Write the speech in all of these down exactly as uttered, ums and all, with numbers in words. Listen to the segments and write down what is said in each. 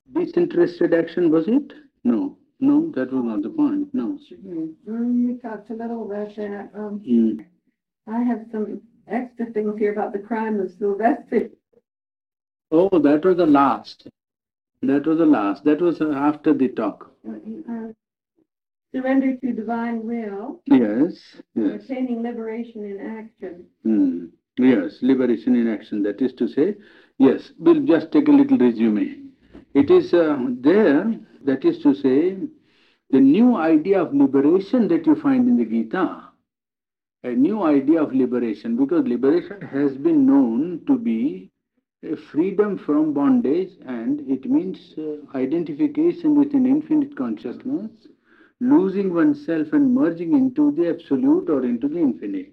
Disinterested action, was it? No, no, that was not the point. No. Mm, we talked a little about that. Um, Mm. I have some extra things here about the crime of Sylvester. Oh, that was the last. That was the last. That was uh, after the talk. Uh, surrender to divine will, Yes, yes. attaining liberation in action. Hmm. Yes, liberation in action. That is to say, yes, we'll just take a little resume. It is uh, there, that is to say, the new idea of liberation that you find in the Gita, a new idea of liberation, because liberation has been known to be a freedom from bondage, and it means uh, identification with an infinite consciousness, losing oneself and merging into the absolute or into the infinite.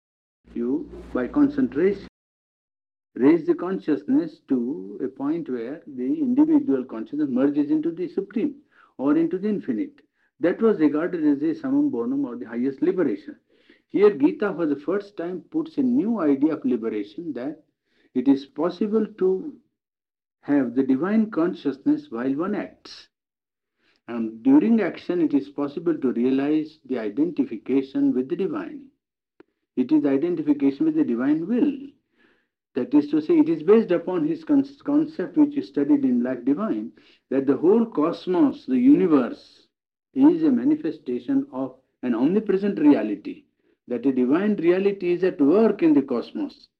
You, by concentration, raise the consciousness to a point where the individual consciousness merges into the supreme or into the infinite. That was regarded as a summum bonum or the highest liberation. Here, Gita for the first time puts a new idea of liberation, that it is possible to have the divine consciousness while one acts. And during action, it is possible to realize the identification with the divine. It is identification with the divine will. That is to say, it is based upon his concept which is studied in Life Divine, that the whole cosmos, the universe, is a manifestation of an omnipresent reality, that a divine reality is at work in the cosmos.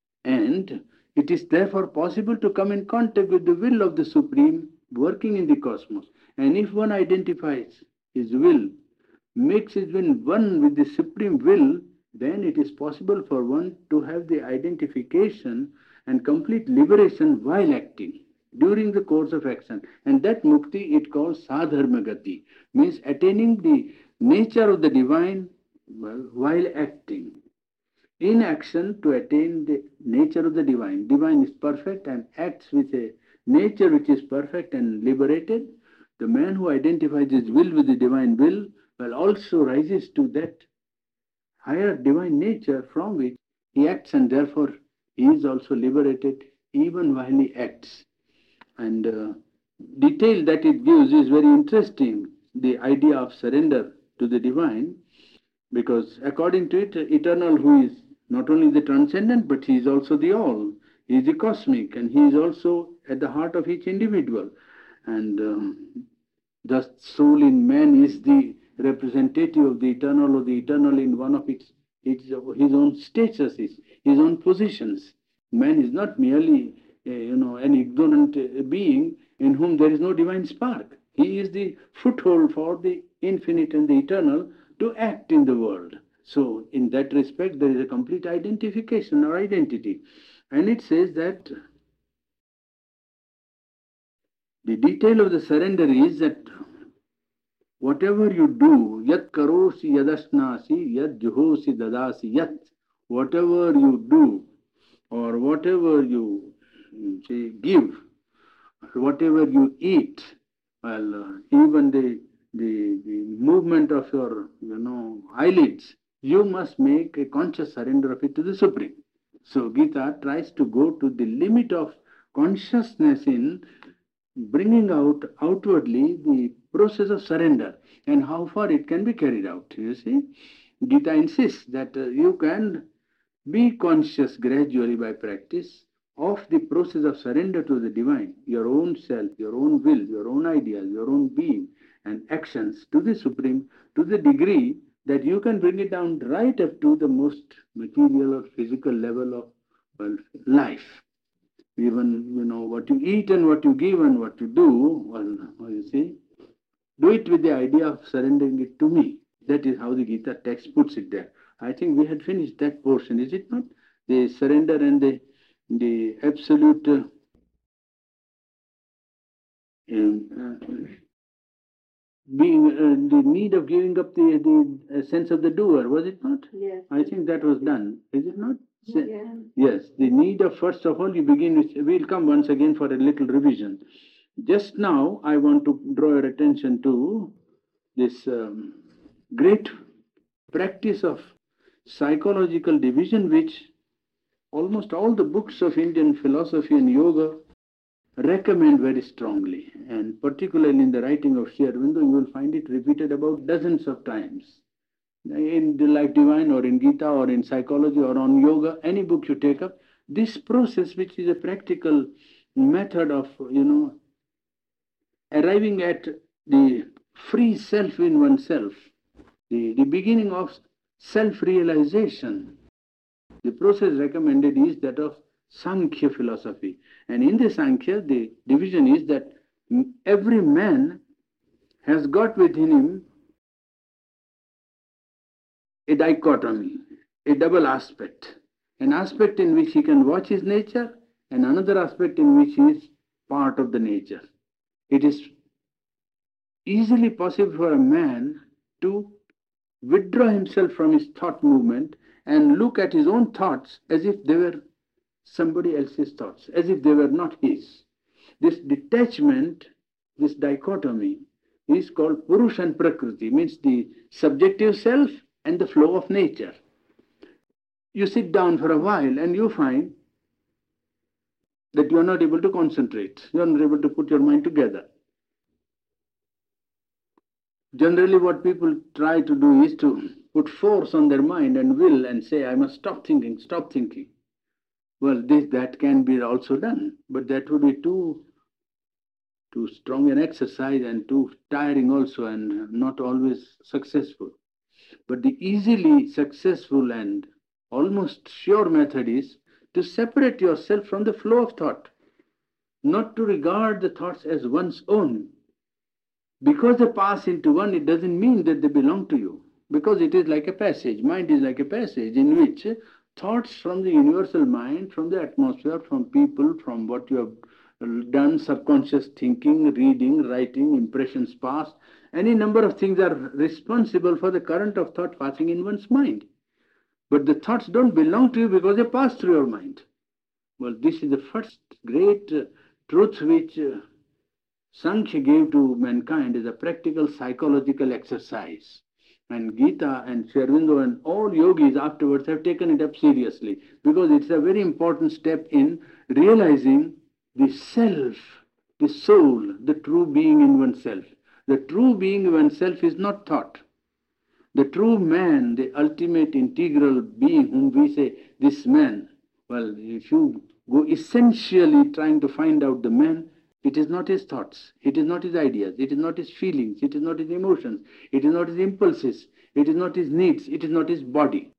And it is therefore possible to come in contact with the will of the Supreme working in the cosmos. And if one identifies his will, makes his will one with the Supreme will, then it is possible for one to have the identification and complete liberation while acting, during the course of action. And that mukti it calls sadharmagati, means attaining the nature of the divine while acting. In action to attain the nature of the divine. Divine is perfect and acts with a nature which is perfect and liberated. The man who identifies his will with the divine will will also rises to that higher divine nature from which he acts, and therefore he is also liberated even while he acts. And uh, detail that it gives is very interesting, the idea of surrender to the divine, because according to it, eternal who is not only the transcendent, but he is also the all. He is the cosmic, and he is also at the heart of each individual. And um, the soul in man is the representative of the eternal, or the eternal in one of its, its his own statuses, his own positions. Man is not merely uh, you know an ignorant uh, being in whom there is no divine spark. He is the foothold for the infinite and the eternal to act in the world. So, in that respect, there is a complete identification or identity. And it says that the detail of the surrender is that whatever you do, yat karosi yadasnasi, yat juhosi dadasi, yat, whatever you do or whatever you mm, say, give, whatever you eat, well, uh, even the, the, the movement of your, you know, eyelids, you must make a conscious surrender of it to the Supreme. So Gita tries to go to the limit of consciousness in bringing out outwardly the process of surrender and how far it can be carried out. You see, Gita insists that uh, you can be conscious gradually by practice of the process of surrender to the divine, your own self, your own will, your own ideas, your own being and actions to the Supreme, to the degree that you can bring it down right up to the most material or physical level of, well, life. Even, you know, what you eat and what you give and what you do, well, well, you see, do it with the idea of surrendering it to me. That is how the Gita text puts it there. I think we had finished that portion, is it not? The surrender and the the absolute uh, um, uh, being uh, the need of giving up the the uh, sense of the doer, was it not? Yes. I think that was done, is it not? Se- Yeah. Yes, the need of, first of all, you begin with, we'll come once again for a little revision. Just now, I want to draw your attention to this um, great practice of psychological division, which almost all the books of Indian philosophy and yoga recommend very strongly. and particularly in the writing of Sri Aurobindo, you will find it repeated about dozens of times. In the Life Divine or in Gita or in psychology or on yoga, any book you take up, this process, which is a practical method of, you know, arriving at the free self in oneself, the, the beginning of self-realization, the process recommended is that of Sankhya philosophy. And in the Sankhya, the division is that every man has got within him a dichotomy, a double aspect, an aspect in which he can watch his nature and another aspect in which he is part of the nature. It is easily possible for a man to withdraw himself from his thought movement and look at his own thoughts as if they were somebody else's thoughts, as if they were not his. This detachment, this dichotomy, is called Purusha and Prakriti, means the subjective self and the flow of nature. You sit down for a while and you find that you are not able to concentrate, you are not able to put your mind together. Generally what people try to do is to put force on their mind and will and say, I must stop thinking, stop thinking. Well, this, that can be also done, but that would be too, too strong an exercise and too tiring also and not always successful. But the easily successful and almost sure method is to separate yourself from the flow of thought, not to regard the thoughts as one's own. Because they pass into one, it doesn't mean that they belong to you, because it is like a passage. Mind is like a passage in which thoughts from the universal mind, from the atmosphere, from people, from what you have done, subconscious thinking, reading, writing, impressions past, any number of things are responsible for the current of thought passing in one's mind. But the thoughts don't belong to you because they pass through your mind. Well, this is the first great uh, truth which uh, Sankhya gave to mankind as a practical psychological exercise. And Gita and Sri Aurobindo and all yogis afterwards have taken it up seriously, because it's a very important step in realizing the self, the soul, the true being in oneself. The true being in oneself is not thought. The true man, the ultimate integral being whom we say, this man, well, if you go essentially trying to find out the man, it is not his thoughts, it is not his ideas, it is not his feelings, it is not his emotions, it is not his impulses, it is not his needs, it is not his body.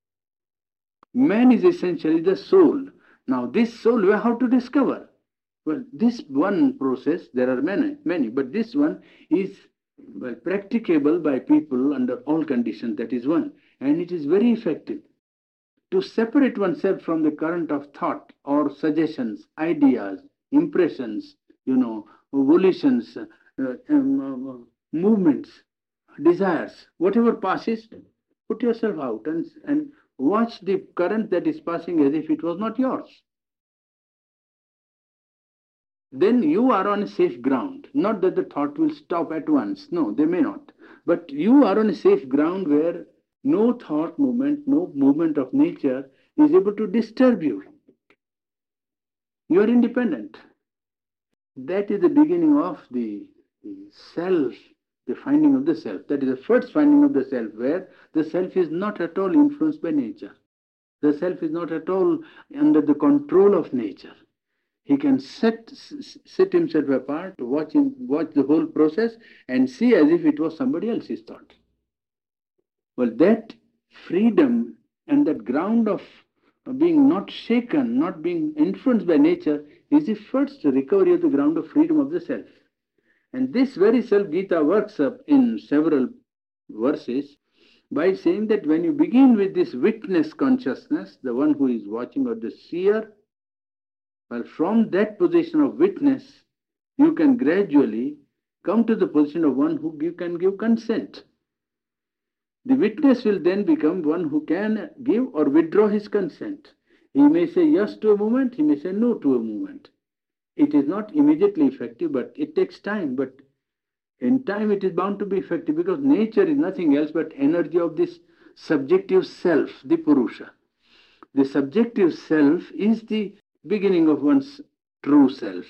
Man is essentially the soul. Now this soul, how to discover? Well, this one process, there are many, many, but this one is well, practicable by people under all conditions, that is one. And it is very effective. To separate oneself from the current of thought or suggestions, ideas, impressions, you know, volitions, uh, um, uh, movements, desires, whatever passes, put yourself out and, and watch the current that is passing as if it was not yours. Then you are on a safe ground. Not that the thought will stop at once. No, they may not. But you are on a safe ground where no thought movement, no movement of nature is able to disturb you. You are independent. That is the beginning of the, the self, the finding of the self. That is the first finding of the self, where the self is not at all influenced by nature. The self is not at all under the control of nature. He can set, sit himself apart, watch, him, watch the whole process and see as if it was somebody else's thought. Well, that freedom and that ground of being not shaken, not being influenced by nature, is the first recovery of the ground of freedom of the self. And this very self Gita works up in several verses by saying that when you begin with this witness consciousness, the one who is watching, or the seer, well, from that position of witness, you can gradually come to the position of one who give, can give consent. The witness will then become one who can give or withdraw his consent. He may say yes to a movement, he may say no to a movement. It is not immediately effective, but it takes time. But in time it is bound to be effective, because nature is nothing else but energy of this subjective self, the Purusha. The subjective self is the beginning of one's true self.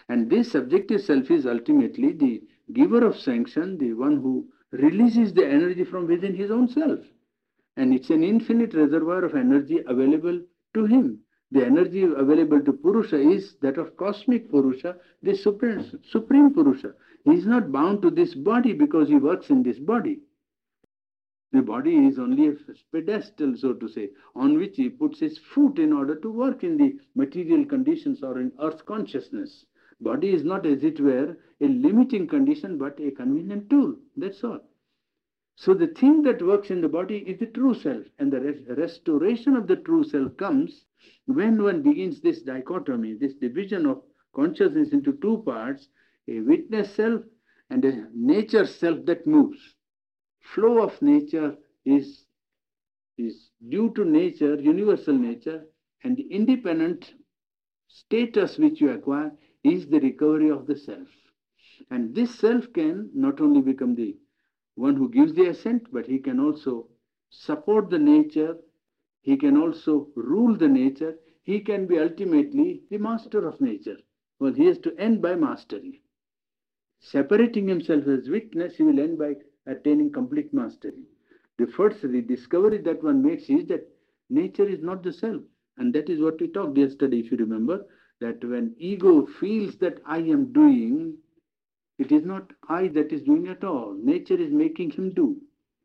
And this subjective self is ultimately the giver of sanction, the one who releases the energy from within his own self. And it's an infinite reservoir of energy available to him. The energy available to Purusha is that of cosmic Purusha, the supreme, supreme Purusha. He is not bound to this body because he works in this body. The body is only a pedestal, so to say, on which he puts his foot in order to work in the material conditions or in earth consciousness. Body is not, as it were, a limiting condition, but a convenient tool. That's all. So the thing that works in the body is the true self, and the res restoration of the true self comes when one begins this dichotomy, this division of consciousness into two parts, a witness self and a nature self that moves. Flow of nature is, is due to nature, universal nature, and the independent status which you acquire is the recovery of the self. And this self can not only become the one who gives the assent, but he can also support the nature, he can also rule the nature, he can be ultimately the master of nature. Well, he has to end by mastery. Separating himself as witness, he will end by attaining complete mastery. The first the discovery that one makes is that nature is not the self. And that is what we talked yesterday, if you remember, that when ego feels that I am doing, it is not I that is doing at all. Nature is making him do.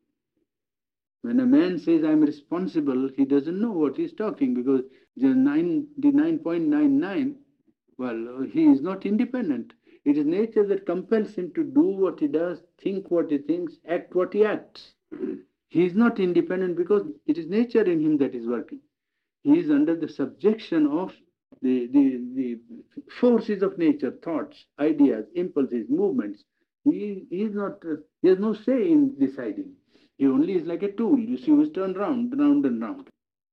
When a man says I am responsible, he doesn't know what he is talking, because the ninety-nine point nine nine, well, he is not independent. It is nature that compels him to do what he does, think what he thinks, act what he acts. He is not independent because it is nature in him that is working. He is under the subjection of the, the, the forces of nature, thoughts, ideas, impulses, movements. He, he is not, uh, he has no say in deciding. He only is like a tool. You see, he turn round, round and round.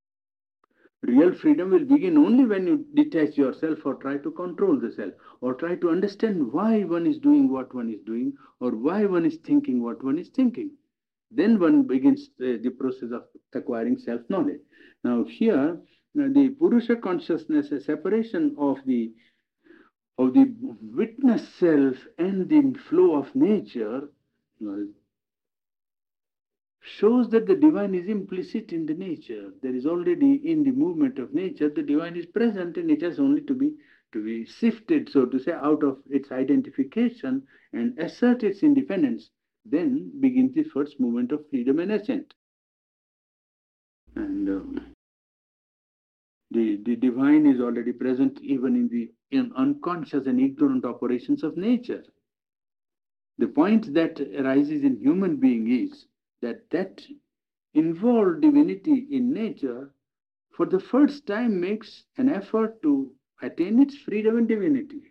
Real freedom will begin only when you detach yourself or try to control the self, or try to understand why one is doing what one is doing, or why one is thinking what one is thinking. Then one begins the, the process of acquiring self-knowledge. Now here, the Purusha consciousness, a separation of the, of the witness self and the flow of nature, well, shows that the divine is implicit in the nature. There is already in the movement of nature, the divine is present, and it has only to be to be sifted, so to say, out of its identification and assert its independence. Then begins the first movement of freedom and ascent. And uh, the, the divine is already present even in the in unconscious and ignorant operations of nature. The point that arises in human being is that that involved divinity in nature for the first time makes an effort to attain its freedom and divinity.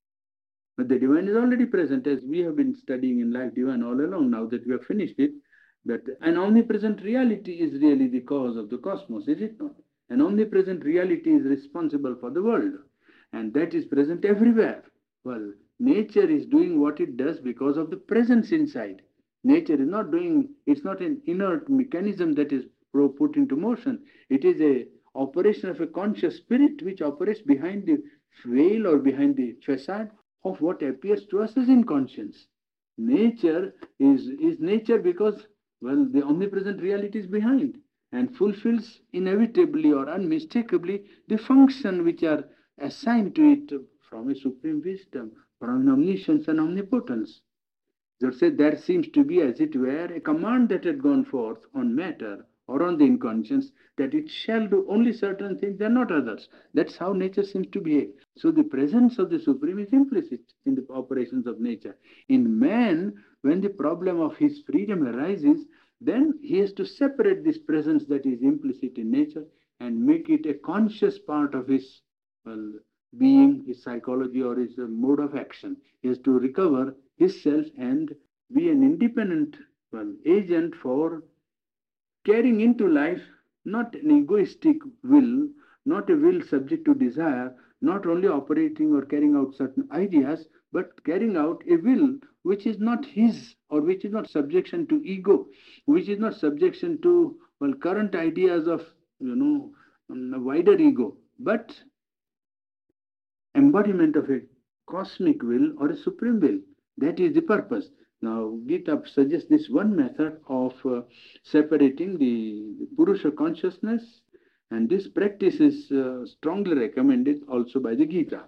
But the divine is already present, as we have been studying in Life Divine all along. Now that we have finished it, that an omnipresent reality is really the cause of the cosmos, is it not? An omnipresent reality is responsible for the world, and that is present everywhere. Well, nature is doing what it does because of the presence inside. Nature is not doing, it's not an inert mechanism that is put into motion. It is a operation of a conscious spirit which operates behind the veil or behind the facade of what appears to us as inconscience. Nature is, is nature because, well, the omnipresent reality is behind and fulfills inevitably or unmistakably the function which are assigned to it from a supreme wisdom, from an omniscience and omnipotence. So there seems to be, as it were, a command that had gone forth on matter or on the inconscience, that it shall do only certain things and not others. That's how nature seems to behave. So the presence of the Supreme is implicit in the operations of nature. In man, when the problem of his freedom arises, then he has to separate this presence that is implicit in nature and make it a conscious part of his, well, being, his psychology, or his uh, mode of action. He has to recover his self and be an independent, well, agent for carrying into life not an egoistic will, not a will subject to desire, not only operating or carrying out certain ideas, but carrying out a will which is not his, or which is not subjection to ego, which is not subjection to, well, current ideas of, you know, um, a wider ego, but embodiment of a cosmic will or a supreme will. That is the purpose. Now, Gita suggests this one method of uh, separating the, the Purusha consciousness, and this practice is uh, strongly recommended also by the Gita.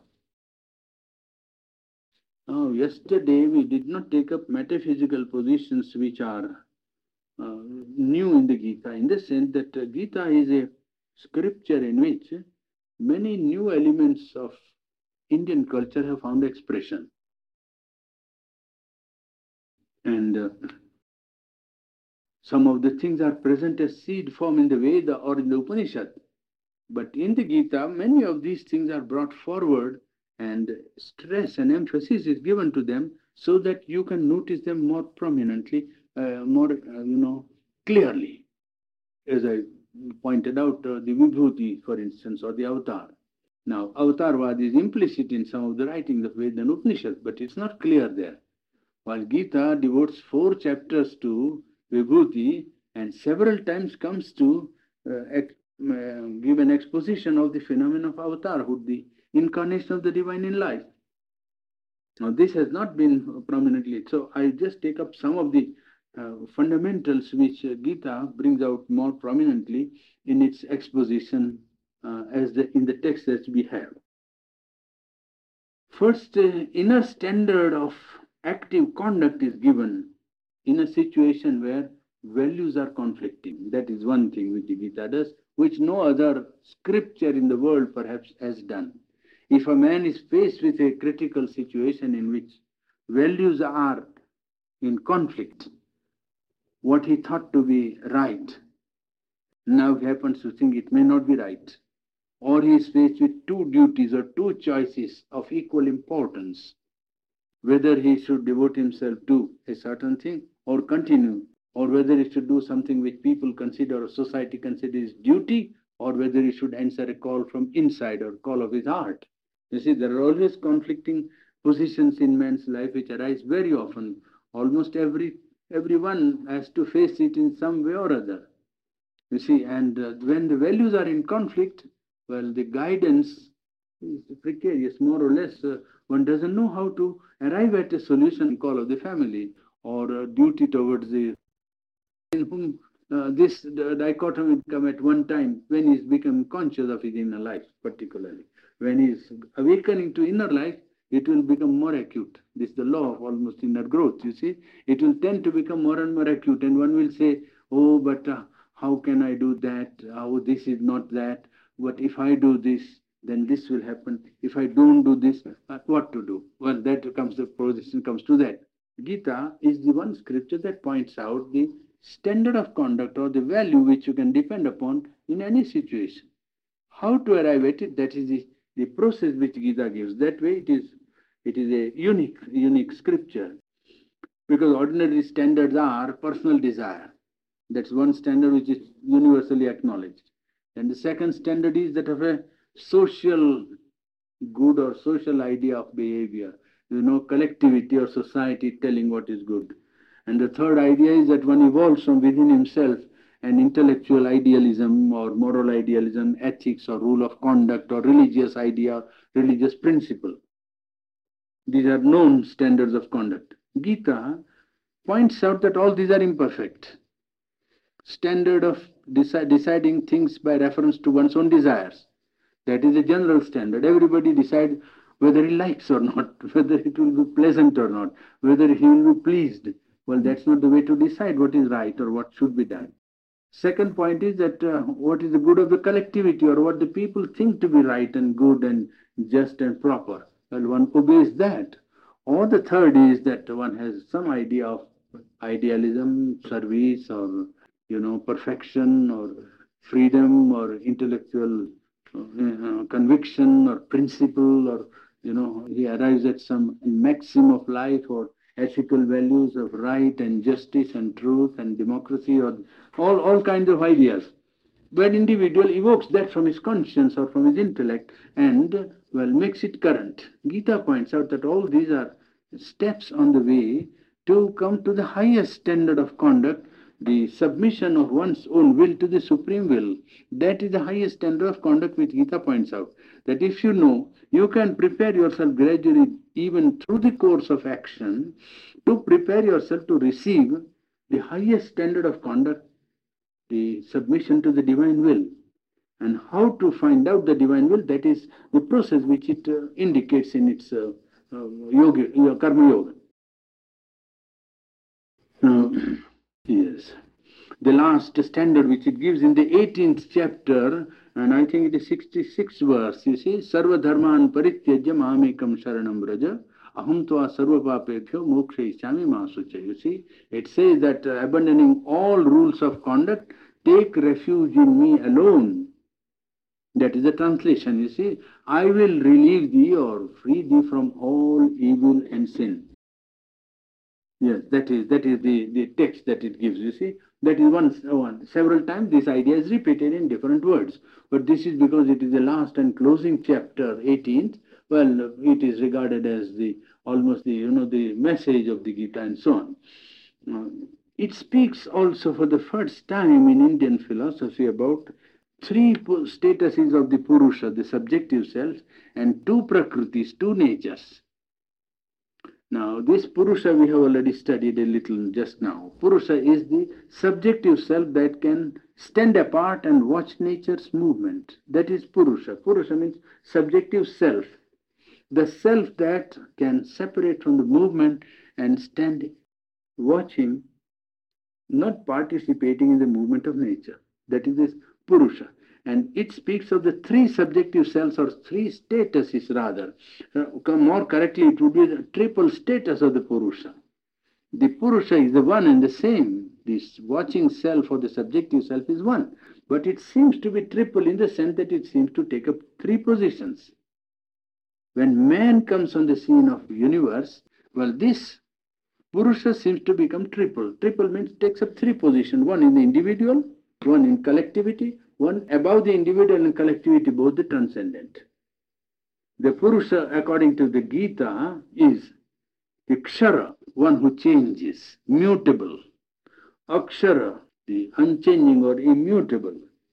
Now, yesterday we did not take up metaphysical positions which are uh, new in the Gita, in the sense that uh, Gita is a scripture in which many new elements of Indian culture have found expression. And uh, some of the things are present as seed form in the Veda or in the Upanishad. But in the Gita, many of these things are brought forward, and stress and emphasis is given to them so that you can notice them more prominently, uh, more, uh, you know, clearly. As I pointed out, uh, the Vibhuti, for instance, or the Avatar. Now, Avatarvad is implicit in some of the writings of Veda and Upanishad, but it's not clear there. While Gita devotes four chapters to Vibhuti and several times comes to uh, ex- uh, give an exposition of the phenomenon of avatarhood, the incarnation of the divine in life. Now, this has not been prominently, so I just take up some of the uh, fundamentals which uh, Gita brings out more prominently in its exposition uh, as the, in the text that we have. First, uh, inner standard of active conduct is given in a situation where values are conflicting. That is one thing which the Gita does, which no other scripture in the world perhaps has done. If a man is faced with a critical situation in which values are in conflict, what he thought to be right now he happens to think it may not be right, or he is faced with two duties or two choices of equal importance, whether he should devote himself to a certain thing or continue, or whether he should do something which people consider or society considers duty, or whether he should answer a call from inside or call of his heart. You see, there are always conflicting positions in man's life which arise very often. Almost every everyone has to face it in some way or other. You see, and uh, when the values are in conflict, well, the guidance is precarious, more or less. Uh, one doesn't know how to arrive at a solution call of the family or uh, duty towards the in whom uh, this the dichotomy will come at one time when he's become conscious of his inner life, particularly. When he's awakening to inner life, it will become more acute. This is the law of almost inner growth, you see. It will tend to become more and more acute, and one will say, oh, but uh, how can I do that? Oh, this is not that. But if I do this, then this will happen. If I don't do this, uh, what to do? Well, that comes, the position comes to that. Gita is the one scripture that points out the standard of conduct or the value which you can depend upon in any situation. How to arrive at it, that is the, the process which Gita gives. That way it is it is a unique, unique scripture. Because ordinary standards are personal desire. That's one standard which is universally acknowledged. And the second standard is that of a social good or social idea of behavior, you know, collectivity or society telling what is good. And the third idea is that one evolves from within himself an intellectual idealism or moral idealism, ethics or rule of conduct or religious idea, religious principle. These are known standards of conduct. Gita points out that all these are imperfect. Standard of deci- deciding things by reference to one's own desires. That is a general standard. Everybody decides whether he likes or not, whether it will be pleasant or not, whether he will be pleased. Well, that's not the way to decide what is right or what should be done. Second point is that uh, what is the good of the collectivity or what the people think to be right and good and just and proper. Well, one obeys that. Or the third is that one has some idea of idealism, service, or you know, perfection, or freedom, or intellectual uh, conviction, or principle, or you know, he arrives at some maxim of life or ethical values of right and justice and truth and democracy, or all, all kinds of ideas. But individual evokes that from his conscience or from his intellect and, well, makes it current. Gita points out that all these are steps on the way to come to the highest standard of conduct, the submission of one's own will to the supreme will. That is the highest standard of conduct which Gita points out. That if you know, you can prepare yourself gradually even through the course of action, to prepare yourself to receive the highest standard of conduct, the submission to the divine will. And how to find out the divine will, that is the process which it uh, indicates in its uh, uh, yoga, uh, karma yoga. Now, yes, the last standard which it gives in the eighteenth chapter, and I think it is sixty-sixth verse, you see, Sarva dharman parityajya mamekam sharanam braja, aham tva sarva papebhyo mokshayishyami ma sucha. You see, it says that uh, abandoning all rules of conduct, take refuge in me alone. That is the translation, you see. I will relieve thee or free thee from all evil and sin. Yes, that is that is the, the text that it gives, you see. That is one, one. Several times this idea is repeated in different words. But this is because it is the last and closing chapter, eighteenth. Well, it is regarded as the almost the, you know, the message of the Gita and so on. Uh, it speaks also for the first time in Indian philosophy about three statuses of the Purusha, the subjective self, and two Prakritis, two natures. Now, this Purusha we have already studied a little just now. Purusha is the subjective self that can stand apart and watch nature's movement. That is Purusha. Purusha means subjective self. The self that can separate from the movement and stand watching, not participating in the movement of nature. That is this Purusha. And it speaks of the three subjective selves, or three statuses rather. Uh, more correctly, it would be the triple status of the Purusha. The Purusha is the one and the same. This watching self or the subjective self is one. But it seems to be triple in the sense that it seems to take up three positions. When man comes on the scene of universe, well, this Purusha seems to become triple. Triple means takes up three positions. One in the individual, one in collectivity, one above the individual and collectivity, both the transcendent. The Purusha, according to the Gita, is the Kshara, one who changes, mutable. Akshara, the unchanging or immutable.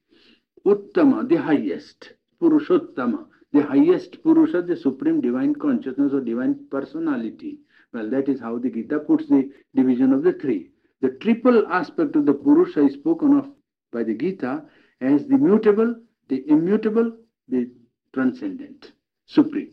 Uttama, the highest. Purushottama, the highest Purusha, the supreme divine consciousness or divine personality. Well, that is how the Gita puts the division of the three. The triple aspect of the Purusha is spoken of by the Gita as the mutable, the immutable, the transcendent, supreme.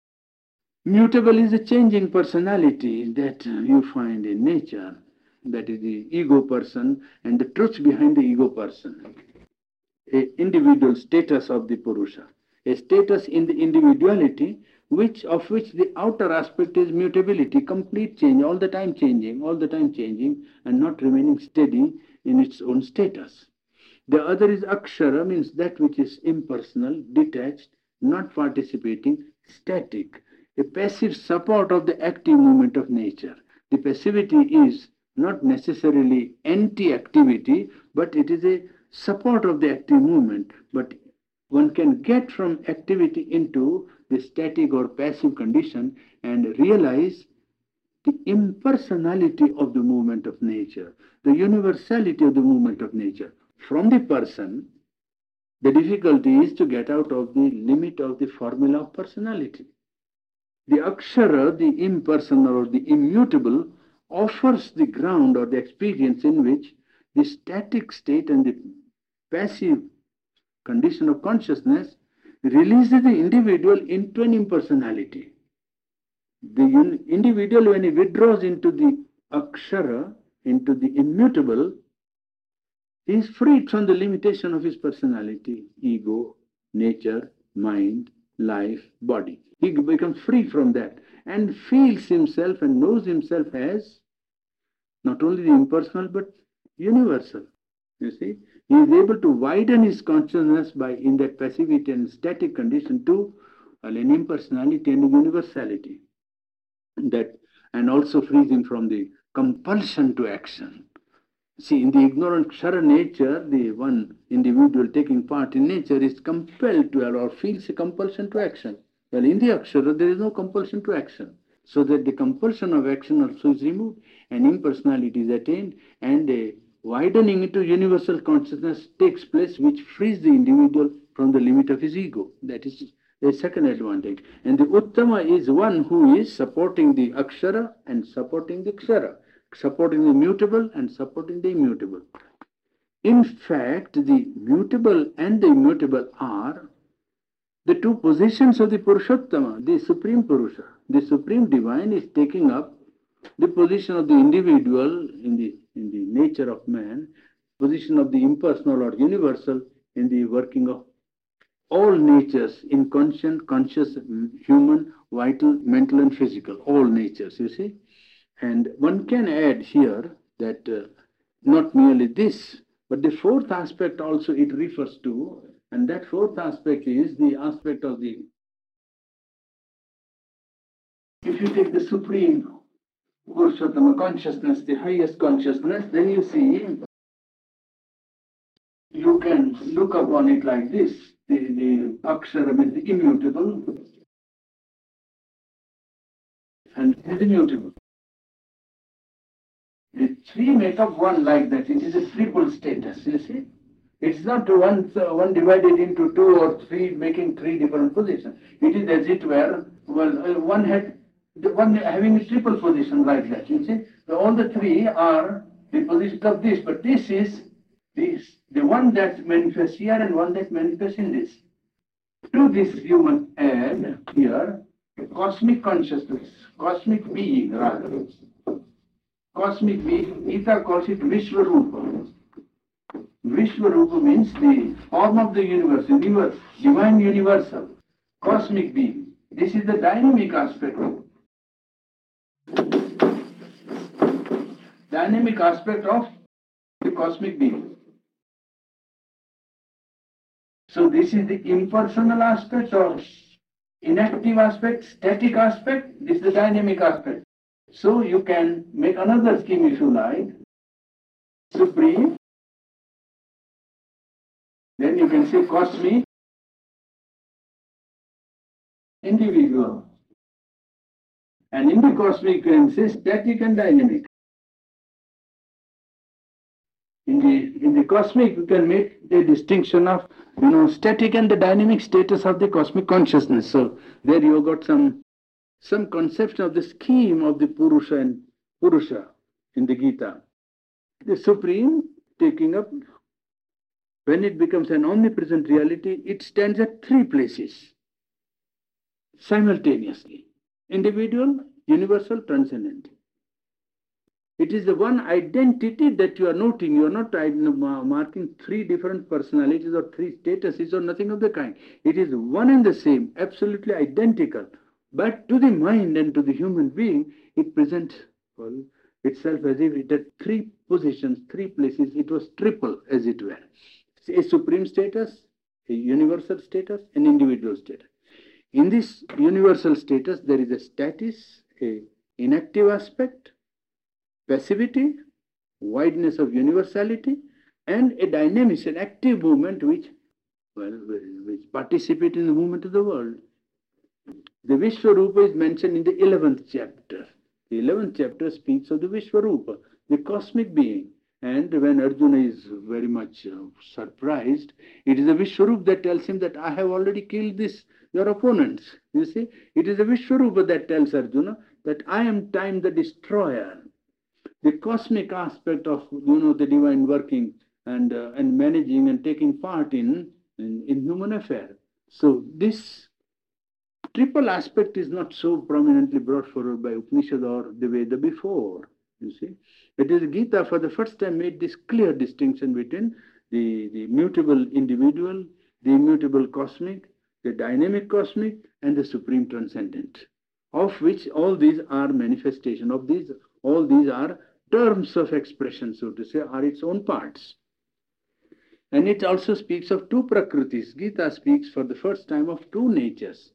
Mutable is a changing personality that you find in nature. That is the ego person and the truth behind the ego person. An individual status of the Purusha. A status in the individuality which of which the outer aspect is mutability, complete change, all the time changing, all the time changing and not remaining steady in its own status. The other is Akshara, means that which is impersonal, detached, not participating, static, a passive support of the active movement of nature. The passivity is not necessarily anti-activity, but it is a support of the active movement. But one can get from activity into the static or passive condition and realize the impersonality of the movement of nature, the universality of the movement of nature. From the person, the difficulty is to get out of the limit of the formula of personality. The Akshara, the impersonal or the immutable, offers the ground or the experience in which the static state and the passive condition of consciousness releases the individual into an impersonality. The individual, when he withdraws into the Akshara, into the immutable, he is freed from the limitation of his personality, ego, nature, mind, life, body. He becomes free from that and feels himself and knows himself as not only the impersonal but universal. You see, he is able to widen his consciousness by in that passivity and static condition to an impersonality and universality. That and also frees him from the compulsion to action. See, in the ignorant Kshara nature, the one individual taking part in nature is compelled to or feels a compulsion to action. Well, in the Akshara, there is no compulsion to action. So that the compulsion of action also is removed and impersonality is attained and a widening into universal consciousness takes place which frees the individual from the limit of his ego. That is a second advantage. And the Uttama is one who is supporting the Akshara and supporting the Kshara, supporting the mutable and supporting the immutable. In fact, the mutable and the immutable are the two positions of the Purushottama, the Supreme Purusha. The Supreme Divine is taking up the position of the individual in the, in the nature of man, position of the impersonal or universal in the working of all natures, inconscient, conscious, human, vital, mental and physical, all natures, you see. And one can add here that uh, not merely this, but the fourth aspect also it refers to, and that fourth aspect is the aspect of the, if you take the Supreme Purushottama consciousness, the highest consciousness, then you see, you can look upon it like this. The, the Akshara means the immutable, and it is immutable. The three make up one like that. It is a triple status, you see. It's not one, uh, one divided into two or three, making three different positions. It is as it were, well, uh, one had, the one having a triple position like that, you see. So all the three are the position of this, but this is this, the one that manifests here and one that manifests in this. To this you must add here cosmic consciousness, cosmic being rather. Cosmic being, Gita calls it Vishwarupa. Vishwarupa means the form of the universe, universe, divine universal, cosmic being. This is the dynamic aspect. Dynamic aspect of the cosmic being. So this is the impersonal aspect or inactive aspect, static aspect, this is the dynamic aspect. So you can make another scheme if you like. Supreme, then you can say cosmic, individual. And in the cosmic you can say static and dynamic. In the, in the cosmic you can make the distinction of, you know, static and the dynamic status of the cosmic consciousness. So there you got some some conception of the scheme of the Purusha and Purusha in the Gita. The Supreme taking up, when it becomes an omnipresent reality, it stands at three places simultaneously. Individual, universal, transcendent. It is the one identity that you are noting. You are not marking three different personalities or three statuses or nothing of the kind. It is one and the same, absolutely identical. But to the mind and to the human being, it presents well, itself as if it had three positions, three places. It was triple, as it were. A supreme status, a universal status, an individual status. In this universal status, there is a status, a inactive aspect, passivity, wideness of universality, and a dynamic, an active movement which, well, which participate in the movement of the world. The Vishwarupa is mentioned in the eleventh chapter. The eleventh chapter speaks of the Vishwarupa, the cosmic being. And when Arjuna is very much uh, surprised, it is the Vishwarupa that tells him that I have already killed this, your opponents. You see, it is the Vishwarupa that tells Arjuna that I am time the destroyer. The cosmic aspect of, you know, the divine working and uh, and managing and taking part in, in in human affair. So this triple aspect is not so prominently brought forward by Upanishad or the Veda before. You see, it is Gita for the first time made this clear distinction between the the mutable individual, the immutable cosmic, the dynamic cosmic, and the supreme transcendent. Of which all these are manifestation of these. All these are terms of expression, so to say, are its own parts. And it also speaks of two prakritis. Gita speaks for the first time of two natures.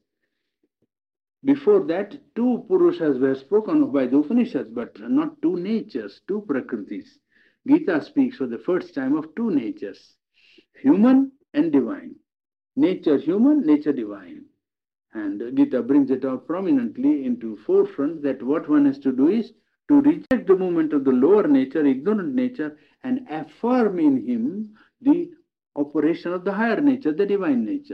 Before that, two Purushas were spoken of by the Upanishads, but not two natures, two prakritis. Gita speaks for the first time of two natures, human and divine. Nature human, nature divine. And Gita brings it out prominently into forefront that what one has to do is to reject the movement of the lower nature, ignorant nature, and affirm in him the operation of the higher nature, the divine nature.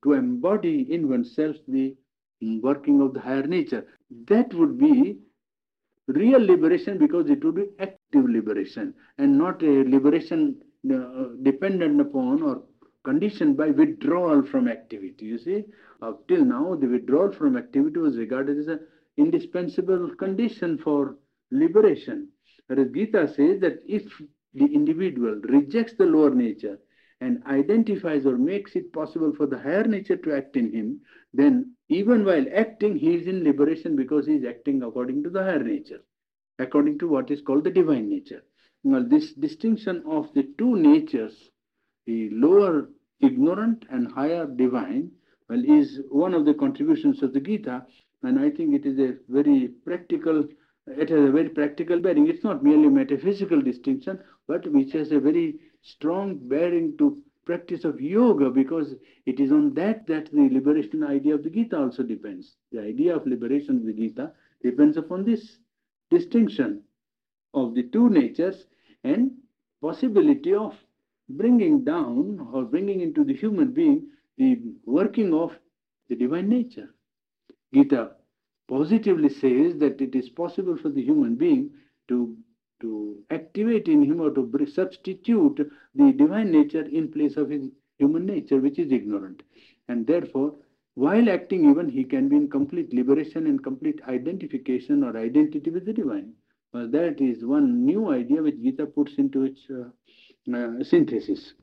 to embody in oneself the working of the higher nature. That would be real liberation, because it would be active liberation and not a liberation uh, dependent upon or conditioned by withdrawal from activity. You see, up till now, the withdrawal from activity was regarded as an indispensable condition for liberation. Whereas Gita says that if the individual rejects the lower nature and identifies or makes it possible for the higher nature to act in him, then even while acting, he is in liberation, because he is acting according to the higher nature, according to what is called the divine nature. Now, this distinction of the two natures, the lower ignorant and higher divine, well, is one of the contributions of the Gita, and I think it is a very practical, it has a very practical bearing. It's not merely a metaphysical distinction, but which has a very strong bearing to practice of yoga, because it is on that that the liberation idea of the Gita also depends. The idea of liberation of the Gita depends upon this distinction of the two natures and possibility of bringing down or bringing into the human being the working of the divine nature. Gita positively says that it is possible for the human being to, to activate in him or to substitute the divine nature in place of his human nature, which is ignorant. And therefore, while acting even, he can be in complete liberation and complete identification or identity with the divine. Well, that is one new idea which Gita puts into its uh, uh, synthesis.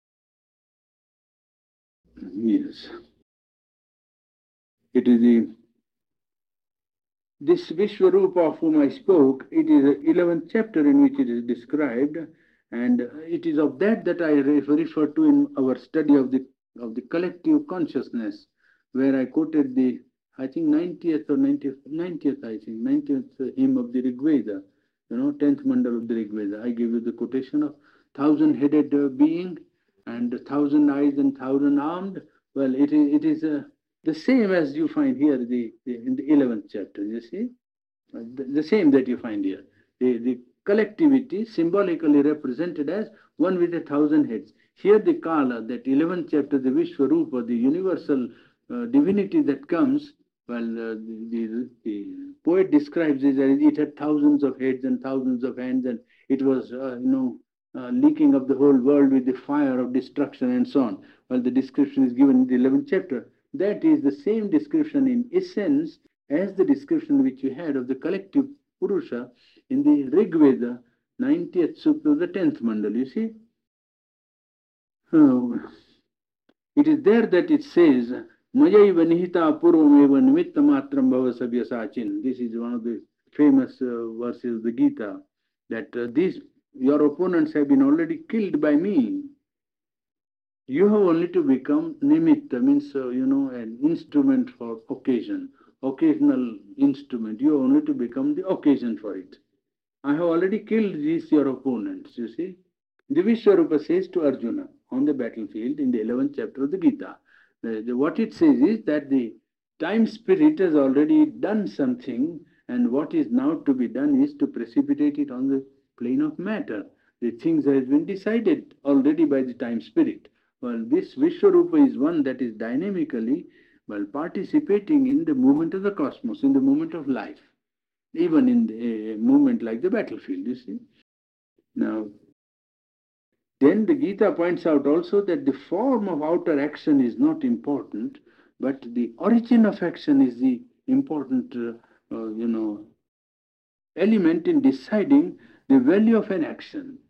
Yes. It is the this Vishwarupa of whom I spoke, it is the eleventh chapter in which it is described, and it is of that that I refer to in our study of the of the collective consciousness, where I quoted the, I think, ninetieth or ninetieth, ninetieth I think, ninetieth hymn of the Rigveda, you know, tenth mandal of the Rigveda. I give you the quotation of thousand-headed uh, being and thousand eyes and thousand armed. Well, it is, it is uh, the same as you find here the, the, in the eleventh chapter, you see? The, the same that you find here. The, the collectivity symbolically represented as one with a thousand heads. Here the Kala, that eleventh chapter, the Vishwarupa, the universal uh, divinity that comes, well, uh, the, the, the poet describes it as it had thousands of heads and thousands of hands, and it was, uh, you know, uh, leaking up the whole world with the fire of destruction and so on. Well, the description is given in the eleventh chapter. That is the same description in essence as the description which we had of the collective Purusha in the Rig Veda, ninetieth Sukta, the tenth Mandal, you see? Oh, it is there that it says, Mayaiva nihita purvameva nimitta matram bhava sabya sachin. This is one of the famous uh, verses of the Gita, that uh, these, your opponents have been already killed by me. You have only to become nimitta, means, uh, you know, an instrument for occasion, occasional instrument. You have only to become the occasion for it. I have already killed these your opponents, you see. The Vishwarupa says to Arjuna on the battlefield in the eleventh chapter of the Gita. The, the, what it says is that the time spirit has already done something, and what is now to be done is to precipitate it on the plane of matter. The things have been decided already by the time spirit. Well, this Vishwarupa is one that is dynamically, well, participating in the movement of the cosmos, in the movement of life, even in the, a movement like the battlefield, you see. Now, then the Gita points out also that the form of outer action is not important, but the origin of action is the important, uh, uh, you know, element in deciding the value of an action.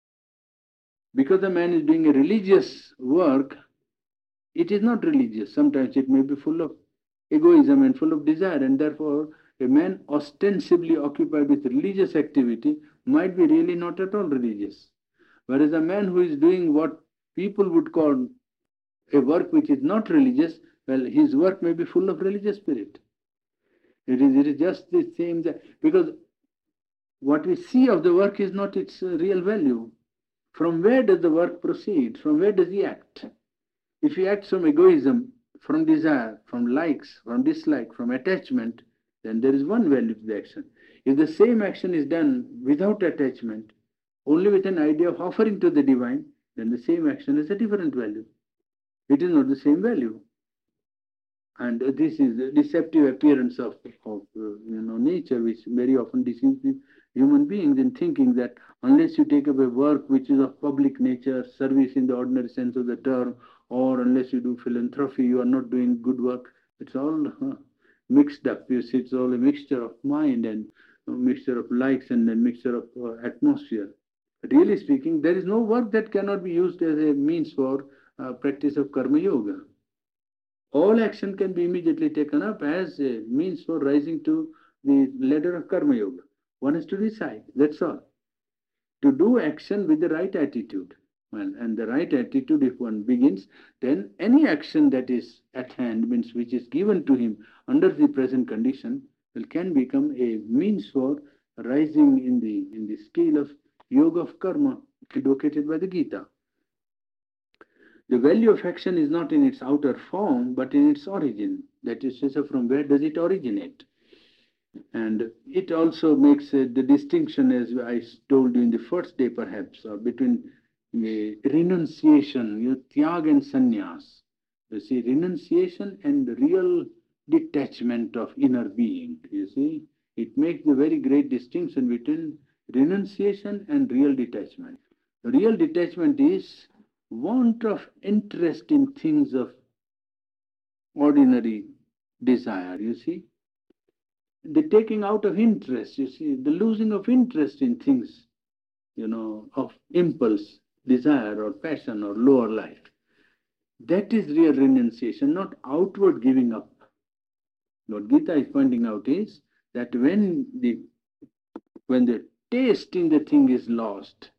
Because a man is doing a religious work, it is not religious. Sometimes it may be full of egoism and full of desire, and therefore a man ostensibly occupied with religious activity might be really not at all religious. Whereas a man who is doing what people would call a work which is not religious, well, his work may be full of religious spirit. It is, it is just the same, that, because what we see of the work is not its real value. From where does the work proceed? From where does he act? If he acts from egoism, from desire, from likes, from dislike, from attachment, then there is one value to the action. If the same action is done without attachment, only with an idea of offering to the divine, then the same action has a different value. It is not the same value. And this is the deceptive appearance of, of uh, you know, nature, which very often deceives the human beings in thinking that unless you take up a work which is of public nature, service in the ordinary sense of the term, or unless you do philanthropy, you are not doing good work. It's all uh, mixed up. You see, it's all a mixture of mind and a mixture of likes and a mixture of uh, atmosphere. Really speaking, there is no work that cannot be used as a means for uh, practice of karma yoga. All action can be immediately taken up as a means for rising to the ladder of karma yoga. One has to decide, that's all. To do action with the right attitude. Well, and the right attitude, if one begins, then any action that is at hand, means which is given to him under the present condition, will can become a means for rising in the in the scale of yoga of karma advocated by the Gita. The value of action is not in its outer form, but in its origin. That is, so from where does it originate? And it also makes uh, the distinction, as I told you in the first day perhaps, uh, between uh, renunciation, you know, tyag and sannyas. You see, renunciation and real detachment of inner being. You see, it makes a very great distinction between renunciation and real detachment. Real detachment is want of interest in things of ordinary desire, you see. The taking out of interest, you see, the losing of interest in things, you know, of impulse, desire, or passion, or lower life. That is real renunciation, not outward giving up. What Gita is pointing out is that when the when the taste in the thing is lost,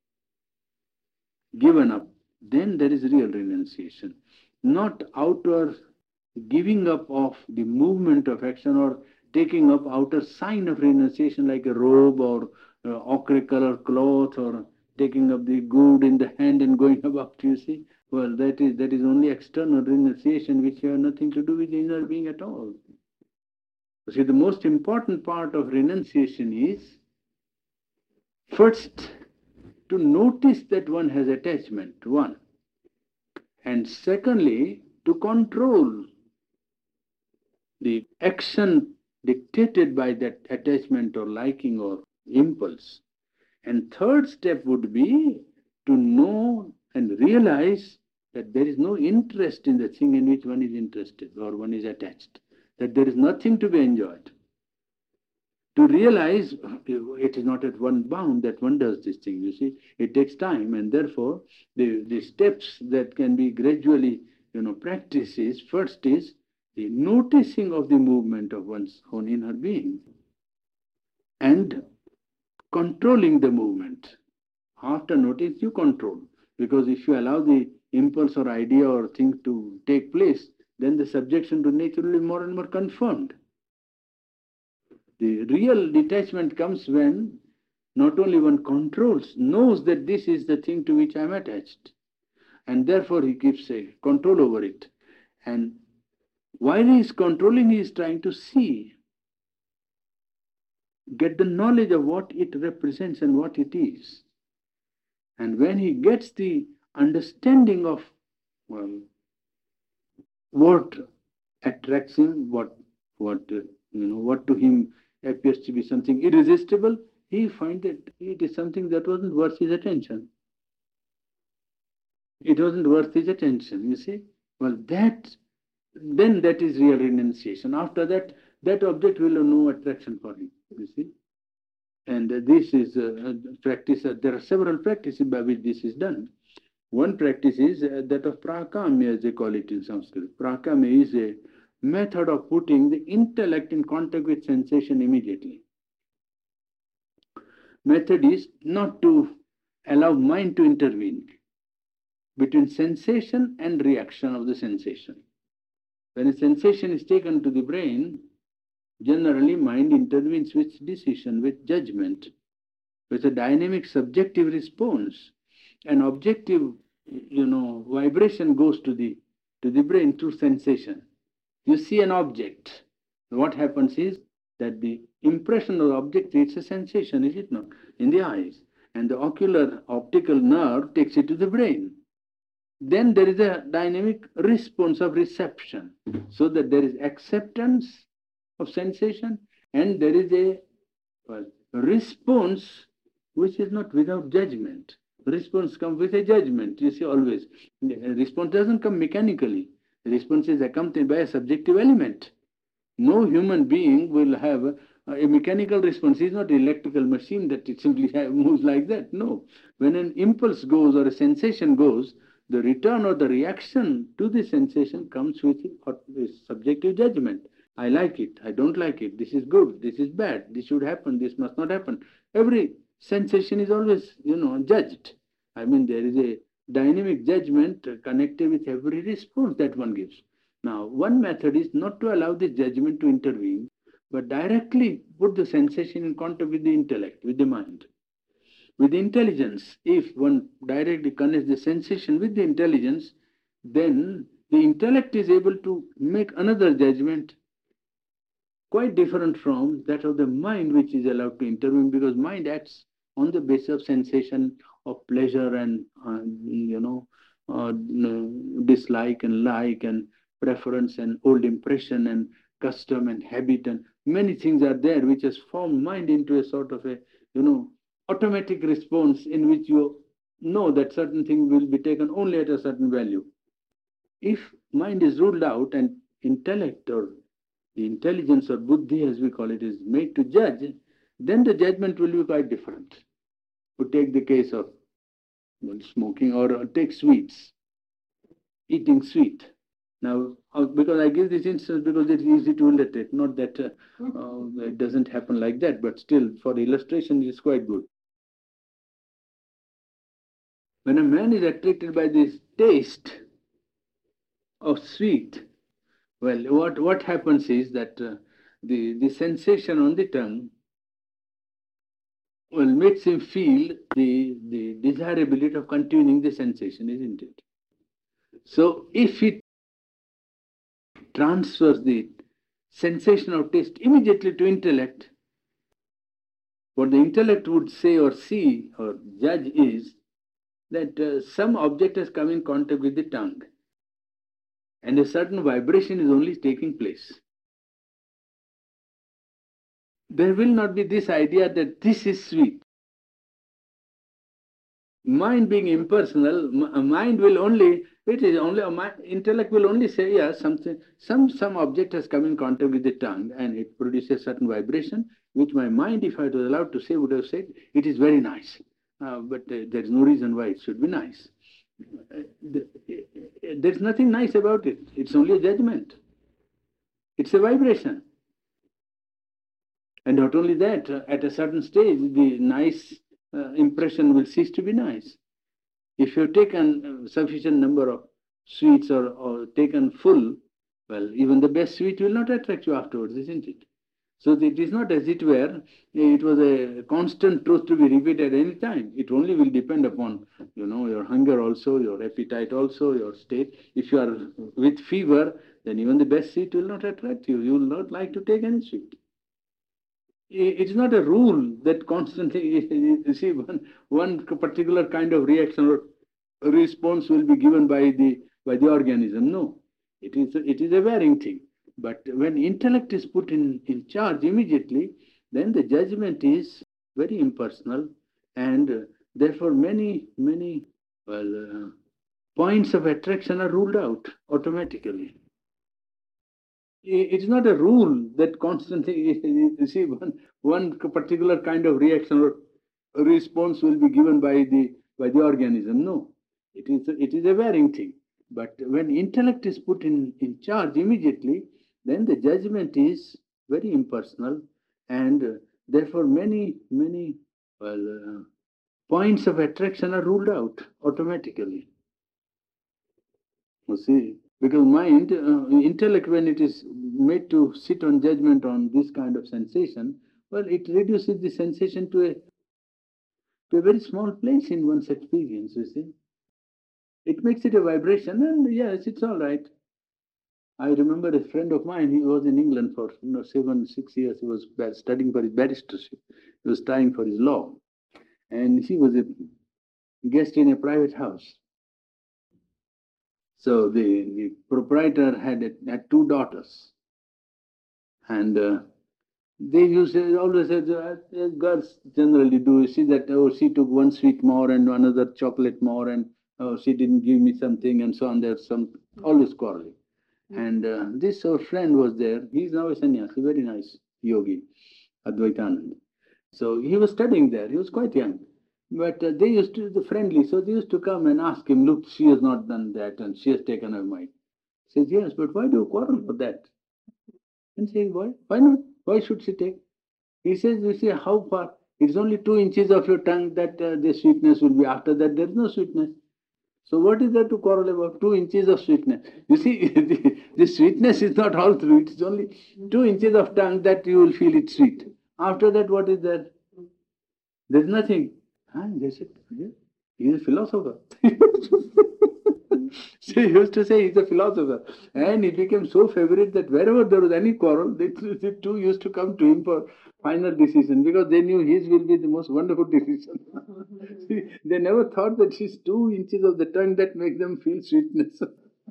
given up, then there is real renunciation. Not outward giving up of the movement of action or taking up outer sign of renunciation like a robe or uh, ochre color cloth or taking up the good in the hand and going about, you see. Well, that is that is only external renunciation which have nothing to do with the inner being at all. See, the most important part of renunciation is first to notice that one has attachment, one. And secondly, to control the action dictated by that attachment or liking or impulse. And third step would be to know and realize that there is no interest in the thing in which one is interested or one is attached, that there is nothing to be enjoyed. To realize it is not at one bound that one does this thing, you see, it takes time, and therefore the, the steps that can be gradually, you know, practiced is first is the noticing of the movement of one's own inner being and controlling the movement. After notice, you control. Because if you allow the impulse or idea or thing to take place, then the subjection to nature will be more and more confirmed. The real detachment comes when not only one controls, knows that this is the thing to which I am attached, and therefore he keeps a control over it. And while he is controlling, he is trying to see, get the knowledge of what it represents and what it is. And when he gets the understanding of, well, what attracts him, what what uh, you know, what to him appears to be something irresistible, he finds that it is something that wasn't worth his attention. It wasn't worth his attention, you see. Well, that then that is real renunciation. After that, that object will have no attraction for him, you see. And uh, this is uh, practice. Uh, there are several practices by which this is done. One practice is uh, that of prakamya, as they call it in Sanskrit. Prakamya is a method of putting the intellect in contact with sensation immediately. Method is not to allow mind to intervene between sensation and reaction of the sensation. When a sensation is taken to the brain, generally mind intervenes with decision, with judgment, with a dynamic subjective response. An objective, you know, vibration goes to the to the brain through sensation. You see an object. What happens is that the impression of the object creates a sensation, is it not, in the eyes, and the ocular optical nerve takes it to the brain. then there is a dynamic response of reception, so that there is acceptance of sensation and there is a well, response which is not without judgment. Response comes with a judgment, you see, always. Response doesn't come mechanically. Response is accompanied by a subjective element. No human being will have a, a mechanical response. It's not an electrical machine that it simply moves like that. No. When an impulse goes or a sensation goes, the return or the reaction to the sensation comes with a subjective judgment. I like it, I don't like it, this is good, this is bad, this should happen, this must not happen. Every sensation is always, you know, judged. I mean, there is a dynamic judgment connected with every response that one gives. Now, one method is not to allow this judgment to intervene, but directly put the sensation in contact with the intellect, with the mind. With intelligence, if one directly connects the sensation with the intelligence, then the intellect is able to make another judgment quite different from that of the mind, which is allowed to intervene, because mind acts on the basis of sensation of pleasure and uh, you know uh, dislike and like and preference and old impression and custom and habit, and many things are there which has formed mind into a sort of a you know automatic response in which you know that certain thing will be taken only at a certain value. If mind is ruled out and intellect or the intelligence or buddhi, as we call it, is made to judge, then the judgment will be quite different. To take the case of well, smoking or take sweets, eating sweet. Now, uh, because I give this instance because it's easy to illustrate, not that uh, uh, it doesn't happen like that, but still for illustration it is quite good. When a man is attracted by this taste of sweet, well, what, what happens is that uh, the, the sensation on the tongue well makes him feel the, the desirability of continuing the sensation, isn't it? So if he transfers the sensation of taste immediately to intellect, what the intellect would say or see or judge is that uh, some object has come in contact with the tongue and a certain vibration is only taking place. There will not be this idea that this is sweet. Mind being impersonal, mind will only, it is only, intellect will only say, yeah, something, some, some object has come in contact with the tongue and it produces certain vibration, which my mind, if I was allowed to say, would have said, it is very nice. Uh, but uh, there is no reason why it should be nice. Uh, the, uh, there's nothing nice about it. It's only a judgment. It's a vibration. And not only that, uh, at a certain stage, the nice uh, impression will cease to be nice. If you've taken a sufficient number of sweets or, or taken full, well, even the best sweet will not attract you afterwards, isn't it? So it is not as it were, it was a constant truth to be repeated any time. It only will depend upon, you know, your hunger also, your appetite also, your state. If you are with fever, then even the best sweet will not attract you. You will not like to take any sweet. It's not a rule that constantly, you see, one, one particular kind of reaction or response will be given by the by the organism. No, it is a, it is a varying thing. But when intellect is put in, in charge immediately, then the judgment is very impersonal, and uh, therefore many many well uh, points of attraction are ruled out automatically. It's not a rule that constantly, you see, one, one particular kind of reaction or response will be given by the by the organism. No, it is a, it is a varying thing. But when intellect is put in, in charge immediately, then the judgment is very impersonal, and uh, therefore many many well uh, points of attraction are ruled out automatically. You see, because mind, uh, intellect, when it is made to sit on judgment on this kind of sensation, well, it reduces the sensation to a to a very small place in one's experience. You see, it makes it a vibration, and yes, it's all right. I remember a friend of mine. He was in England for you know seven, six years. He was studying for his barristership. He was trying for his law, and he was a guest in a private house. So the, the proprietor had, had two daughters, and uh, they used to always say, uh, as girls generally do, see that, oh, she took one sweet more and another chocolate more, and oh, she didn't give me something, and so on. There's some always quarreling. And uh, this our friend was there. He's now a sannyasi, very nice yogi, Advaitanand. So he was studying there. He was quite young. But uh, they used to be friendly, so they used to come and ask him, look, she has not done that and she has taken her mind. He says, yes, but why do you quarrel for that? And say, why? Why not? Why should she take? He says, you see, how far? It's only two inches of your tongue that uh, the sweetness will be. After that, there is no sweetness. So what is there to quarrel about? Two inches of sweetness. You see, the, the sweetness is not all through. It is only two inches of tongue that you will feel it sweet. After that, what is there? There is nothing. Ah, they said, yeah, he is a philosopher. So he used to say he's a philosopher. And he became so favorite that wherever there was any quarrel, the the two used to come to him for final decision, because they knew his will be the most wonderful decision. See, they never thought that it's two inches of the tongue that make them feel sweetness.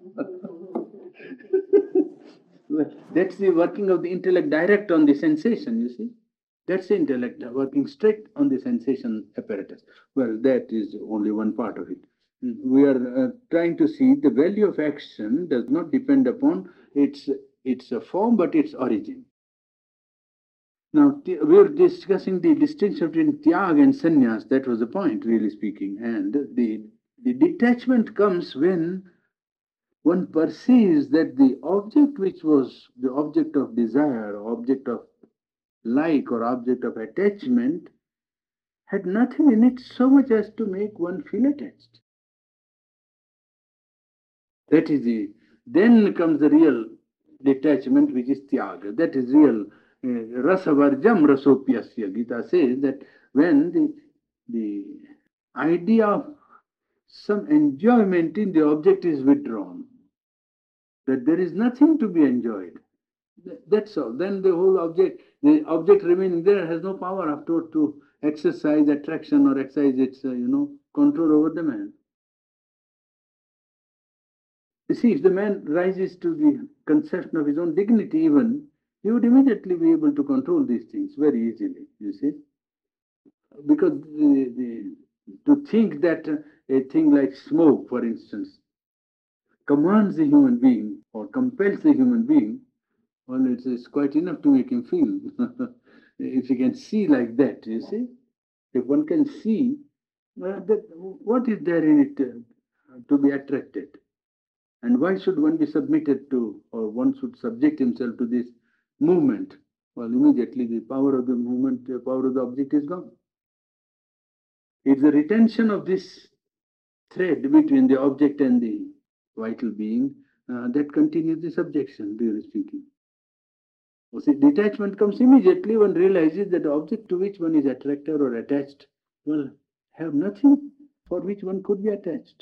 That's the working of the intellect direct on the sensation, you see. That's the intellect working straight on the sensation apparatus. Well, that is only one part of it. We are uh, trying to see the value of action does not depend upon its, its uh, form, but its origin. Now, we are discussing the distinction between tyag and sannyas. That was the point, really speaking. And the, the detachment comes when one perceives that the object which was the object of desire, or object of like, or object of attachment had nothing in it so much as to make one feel attached. That is the, then comes the real detachment, which is tyaga. That is real. Uh, Rasavarjam rasopyasya. Gita says that when the, the idea of some enjoyment in the object is withdrawn, that there is nothing to be enjoyed. That's all. Then the whole object, the object remaining there has no power afterward to exercise attraction or exercise its, uh, you know, control over the man. You see, if the man rises to the conception of his own dignity even, he would immediately be able to control these things very easily, you see. Because the, the, to think that uh, a thing like smoke, for instance, commands the human being or compels the human being, well, it's, it's quite enough to make him feel. If you can see like that, you see. If one can see, well, that, what is there in it uh, to be attracted? And why should one be submitted to, or one should subject himself to this movement? Well, immediately the power of the movement, the power of the object is gone. It's the retention of this thread between the object and the vital being uh, that continues the subjection, really speaking. You see, detachment comes immediately one realizes that the object to which one is attracted or attached will have nothing for which one could be attached.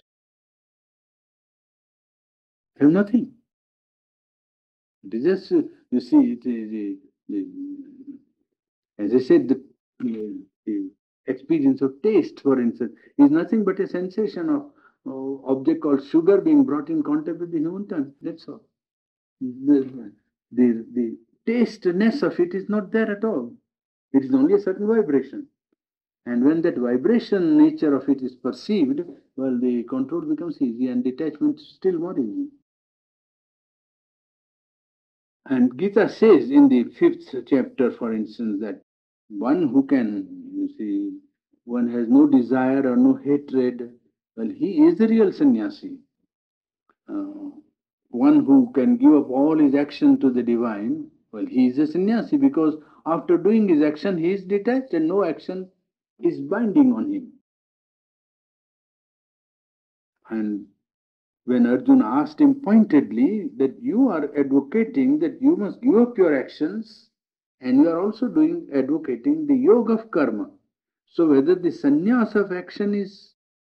Have nothing. It is just, uh, you see, the, the, the, as I said, the, the, the experience of taste, for instance, is nothing but a sensation of uh, object called sugar being brought in contact with the human tongue. That's all. The, the, the tasteness of it is not there at all. It is only a certain vibration. And when that vibration nature of it is perceived, well, the control becomes easy and detachment still more easy. And Gita says in the fifth chapter, for instance, that one who can, you see, one has no desire or no hatred, well, he is the real sannyasi. Uh, one who can give up all his action to the divine, well, he is a sannyasi, because after doing his action, he is detached and no action is binding on him. And when Arjuna asked him pointedly that you are advocating that you must give up your actions, and you are also doing advocating the yoga of karma. So whether the sannyas of action is,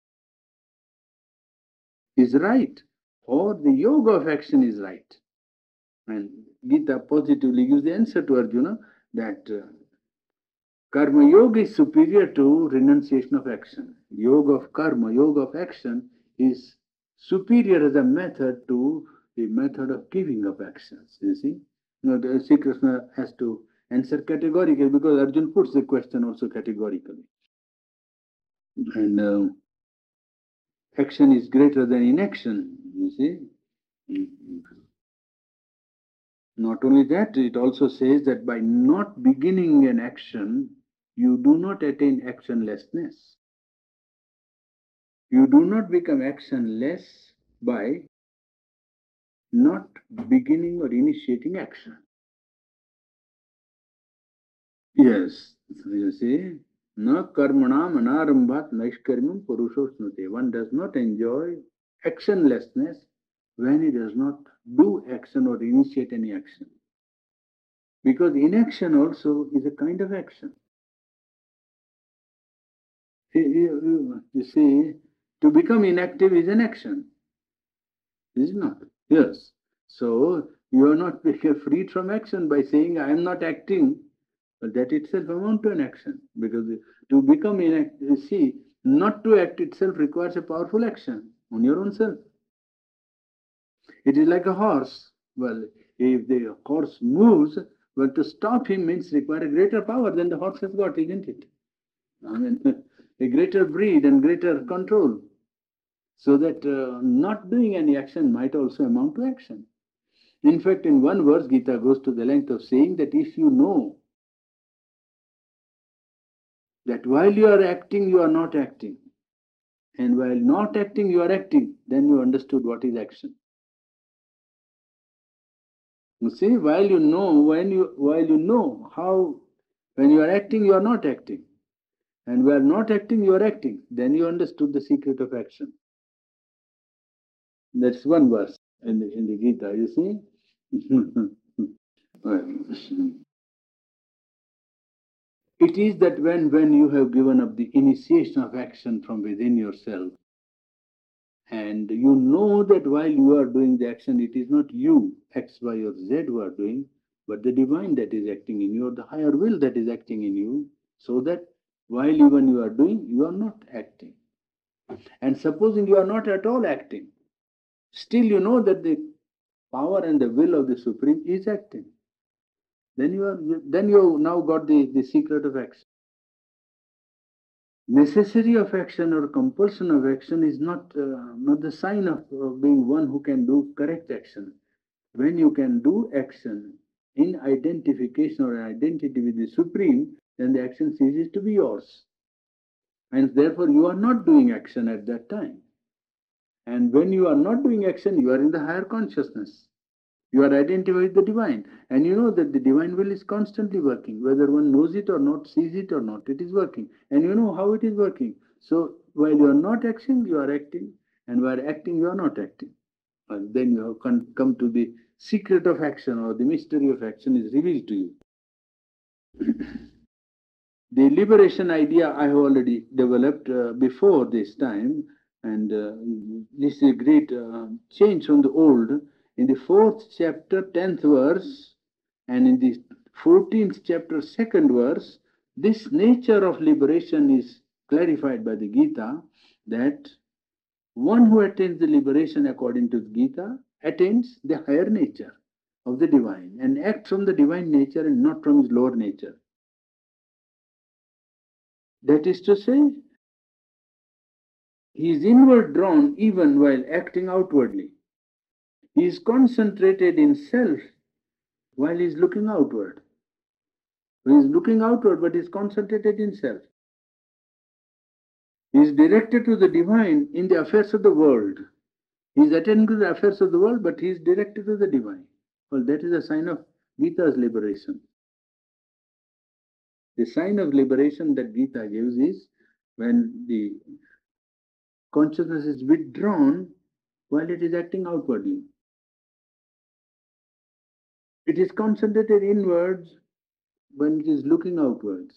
is right, or the yoga of action is right. And Gita positively gives the answer to Arjuna that uh, karma yoga is superior to renunciation of action. Yoga of karma, yoga of action is superior as a method to the method of giving up actions, you see. You know, the Sri Krishna has to answer categorically because Arjun puts the question also categorically. And uh, action is greater than inaction, you see. Not only that, it also says that by not beginning an action, you do not attain actionlessness. You do not become actionless by not beginning or initiating action. Yes, you see, na karmanam anarambhat naishkarmam purushosnute. One does not enjoy actionlessness when he does not do action or initiate any action. Because inaction also is a kind of action. You see, to become inactive is an action, is it not? Yes. So you are not freed from action by saying, I am not acting. But that itself amounts to an action. Because to become inactive, you see, not to act itself requires a powerful action on your own self. It is like a horse. Well, if the horse moves, well, to stop him means require a greater power than the horse has got, isn't it? I mean, a greater breed and greater control. So that uh, not doing any action might also amount to action. In fact, in one verse, Gita goes to the length of saying that if you know that while you are acting, you are not acting, and while not acting, you are acting, then you understood what is action. You see, while you know, when you while you know how, when you are acting, you are not acting, and while not acting, you are acting, then you understood the secret of action. That's one verse in the, in the Gita, you see. It is that when, when you have given up the initiation of action from within yourself, and you know that while you are doing the action, it is not you, X, Y, or Z who are doing, but the divine that is acting in you, or the higher will that is acting in you, so that while even you are doing, you are not acting. And supposing you are not at all acting, still you know that the power and the will of the Supreme is acting. Then you are then you have now got the, the secret of action. Necessity of action or compulsion of action is not uh, not the sign of uh, being one who can do correct action. When you can do action in identification or identity with the Supreme, then the action ceases to be yours. And therefore you are not doing action at that time. And when you are not doing action, you are in the higher consciousness. You are identified with the divine. And you know that the divine will is constantly working. Whether one knows it or not, sees it or not, it is working. And you know how it is working. So while you are not acting, you are acting. And while acting, you are not acting. And then you have come to the secret of action, or the mystery of action is revealed to you. The liberation idea I have already developed uh, before this time. And uh, this is a great uh, change from the old. In the fourth chapter, tenth verse, and in the fourteenth chapter, second verse, this nature of liberation is clarified by the Gita, that one who attains the liberation according to the Gita attains the higher nature of the divine and acts from the divine nature and not from his lower nature. That is to say, he is inward drawn even while acting outwardly. He is concentrated in self while he is looking outward. He is looking outward, but he is concentrated in self. He is directed to the divine in the affairs of the world. He is attending to the affairs of the world, but he is directed to the divine. Well, that is a sign of Gita's liberation. The sign of liberation that Gita gives is when the consciousness is withdrawn while it is acting outwardly. It is concentrated inwards when it is looking outwards,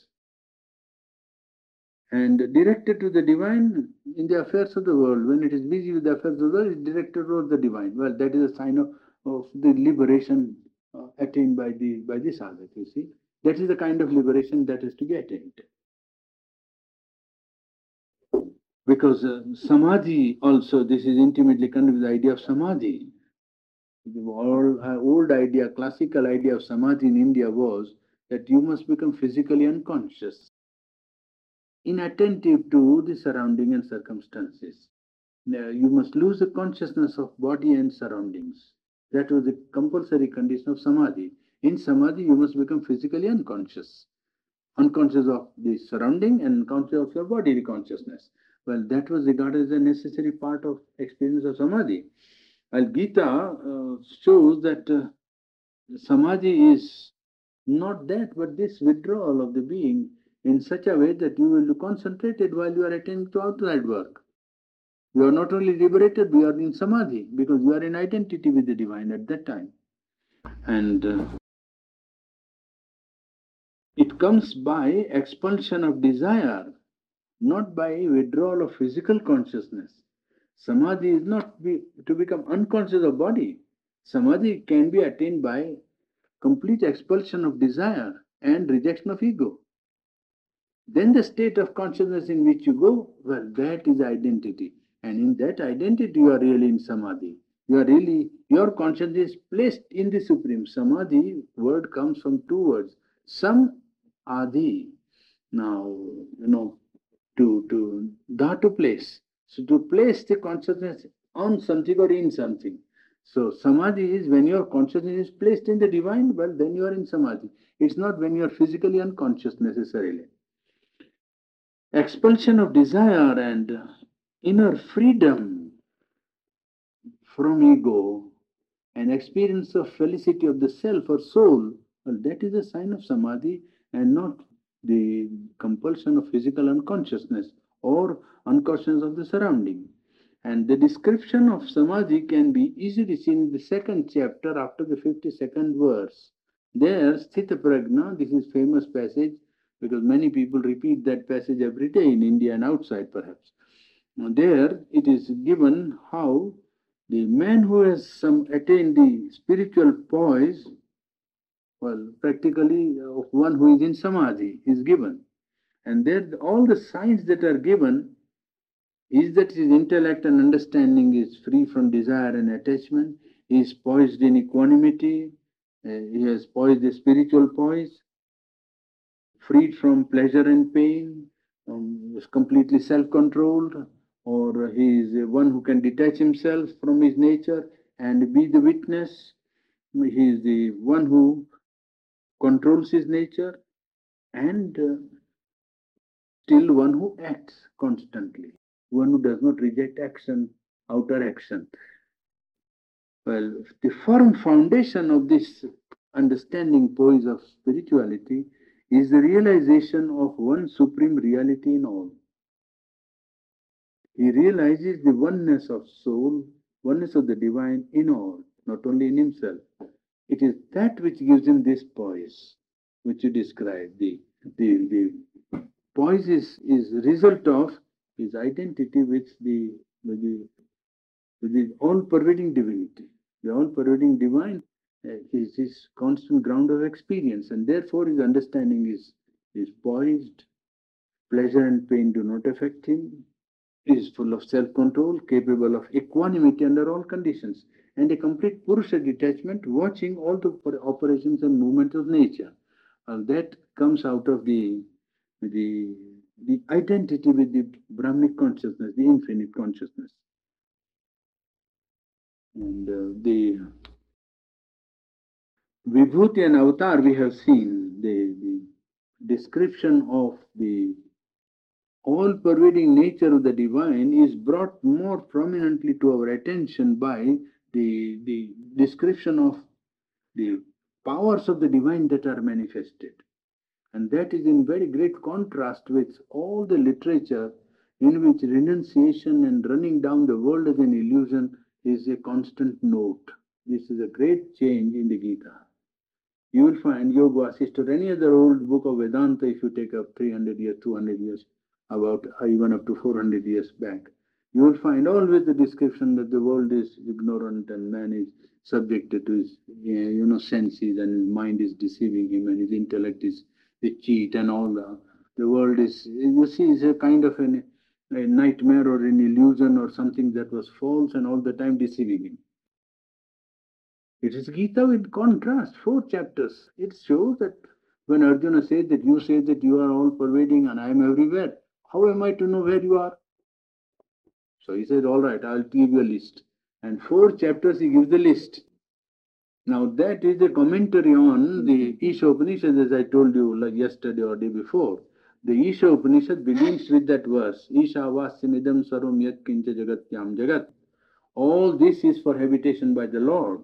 and directed to the divine in the affairs of the world. When it is busy with the affairs of the world, it is directed towards the divine. Well, that is a sign of, of the liberation uh, attained by the by the sadhak, you see. That is the kind of liberation that is to be attained. Because uh, samadhi also, this is intimately connected with the idea of samadhi. The old, uh, old idea, classical idea of samadhi in India was that you must become physically unconscious, inattentive to the surrounding and circumstances. Uh, you must lose the consciousness of body and surroundings. That was the compulsory condition of samadhi. In samadhi, you must become physically unconscious, unconscious of the surrounding and conscious of your bodily consciousness. Well, that was regarded as a necessary part of experience of samadhi. While Gita uh, shows that uh, samadhi is not that, but this withdrawal of the being in such a way that you will be concentrated while you are attending to outside work. You are not only liberated, you are in samadhi because you are in identity with the divine at that time. And uh, it comes by expulsion of desire, not by withdrawal of physical consciousness. Samadhi is not be, to become unconscious of body. Samadhi can be attained by complete expulsion of desire and rejection of ego. Then the state of consciousness in which you go, well, that is identity. And in that identity, you are really in samadhi. You are really, your consciousness is placed in the Supreme. Samadhi word comes from two words. Sam adi. Now, you know, to, to, that to place. So to place the consciousness on something or in something. So samadhi is when your consciousness is placed in the divine, well, then you are in samadhi. It's not when you are physically unconscious necessarily. Expulsion of desire and inner freedom from ego and experience of felicity of the self or soul, well, that is a sign of samadhi and not the compulsion of physical unconsciousness or unconsciousness of the surrounding. And the description of samadhi can be easily seen in the second chapter after the fifty-second verse. There, Sthita Prajna, this is famous passage because many people repeat that passage every day in India and outside perhaps. Now, there it is given how the man who has some attained the spiritual poise, well, practically of one who is in samadhi, is given. And there all the signs that are given is that his intellect and understanding is free from desire and attachment, he is poised in equanimity, uh, he has poised the spiritual poise, freed from pleasure and pain, um, is completely self-controlled, or he is one who can detach himself from his nature and be the witness. He is the one who controls his nature and uh, still one who acts constantly, one who does not reject action, outer action. Well, the firm foundation of this understanding poise of spirituality is the realization of one supreme reality in all. He realizes the oneness of soul, oneness of the divine in all, not only in himself. It is that which gives him this poise, which you described. The, the, the poise is, is result of his identity with the, with the, with the all-pervading divinity. The all-pervading divine uh, is his constant ground of experience, and therefore his understanding is, is poised. Pleasure and pain do not affect him. He is full of self-control, capable of equanimity under all conditions, and a complete Purusha detachment, watching all the operations and movements of nature. Uh, that comes out of the, the, the identity with the Brahmic consciousness, the infinite consciousness. And uh, the Vibhuti and Avatar we have seen, the, the description of the all-pervading nature of the divine is brought more prominently to our attention by the, the description of the powers of the divine that are manifested. And that is in very great contrast with all the literature in which renunciation and running down the world as an illusion is a constant note. This is a great change in the Gita. You will find Yoga Vasishtha or any other old book of Vedanta, if you take up three hundred years, two hundred years, about even up to four hundred years back, you will find always the description that the world is ignorant and man is subjected to his you know senses and his mind is deceiving him and his intellect is the cheat and all the the world is, you see, is a kind of an a nightmare or an illusion or something that was false and all the time deceiving him. It is Gita with contrast, four chapters. It shows that when Arjuna says that you say that you are all pervading and I am everywhere, how am I to know where you are? So he says, all right, I'll give you a list. And four chapters he gives the list. Now that is a commentary on the Isha Upanishad, as I told you like yesterday or day before. The Isha Upanishad begins with that verse, Isha vasyamidam sarvam yat kincha jagatyam jagat. All this is for habitation by the Lord.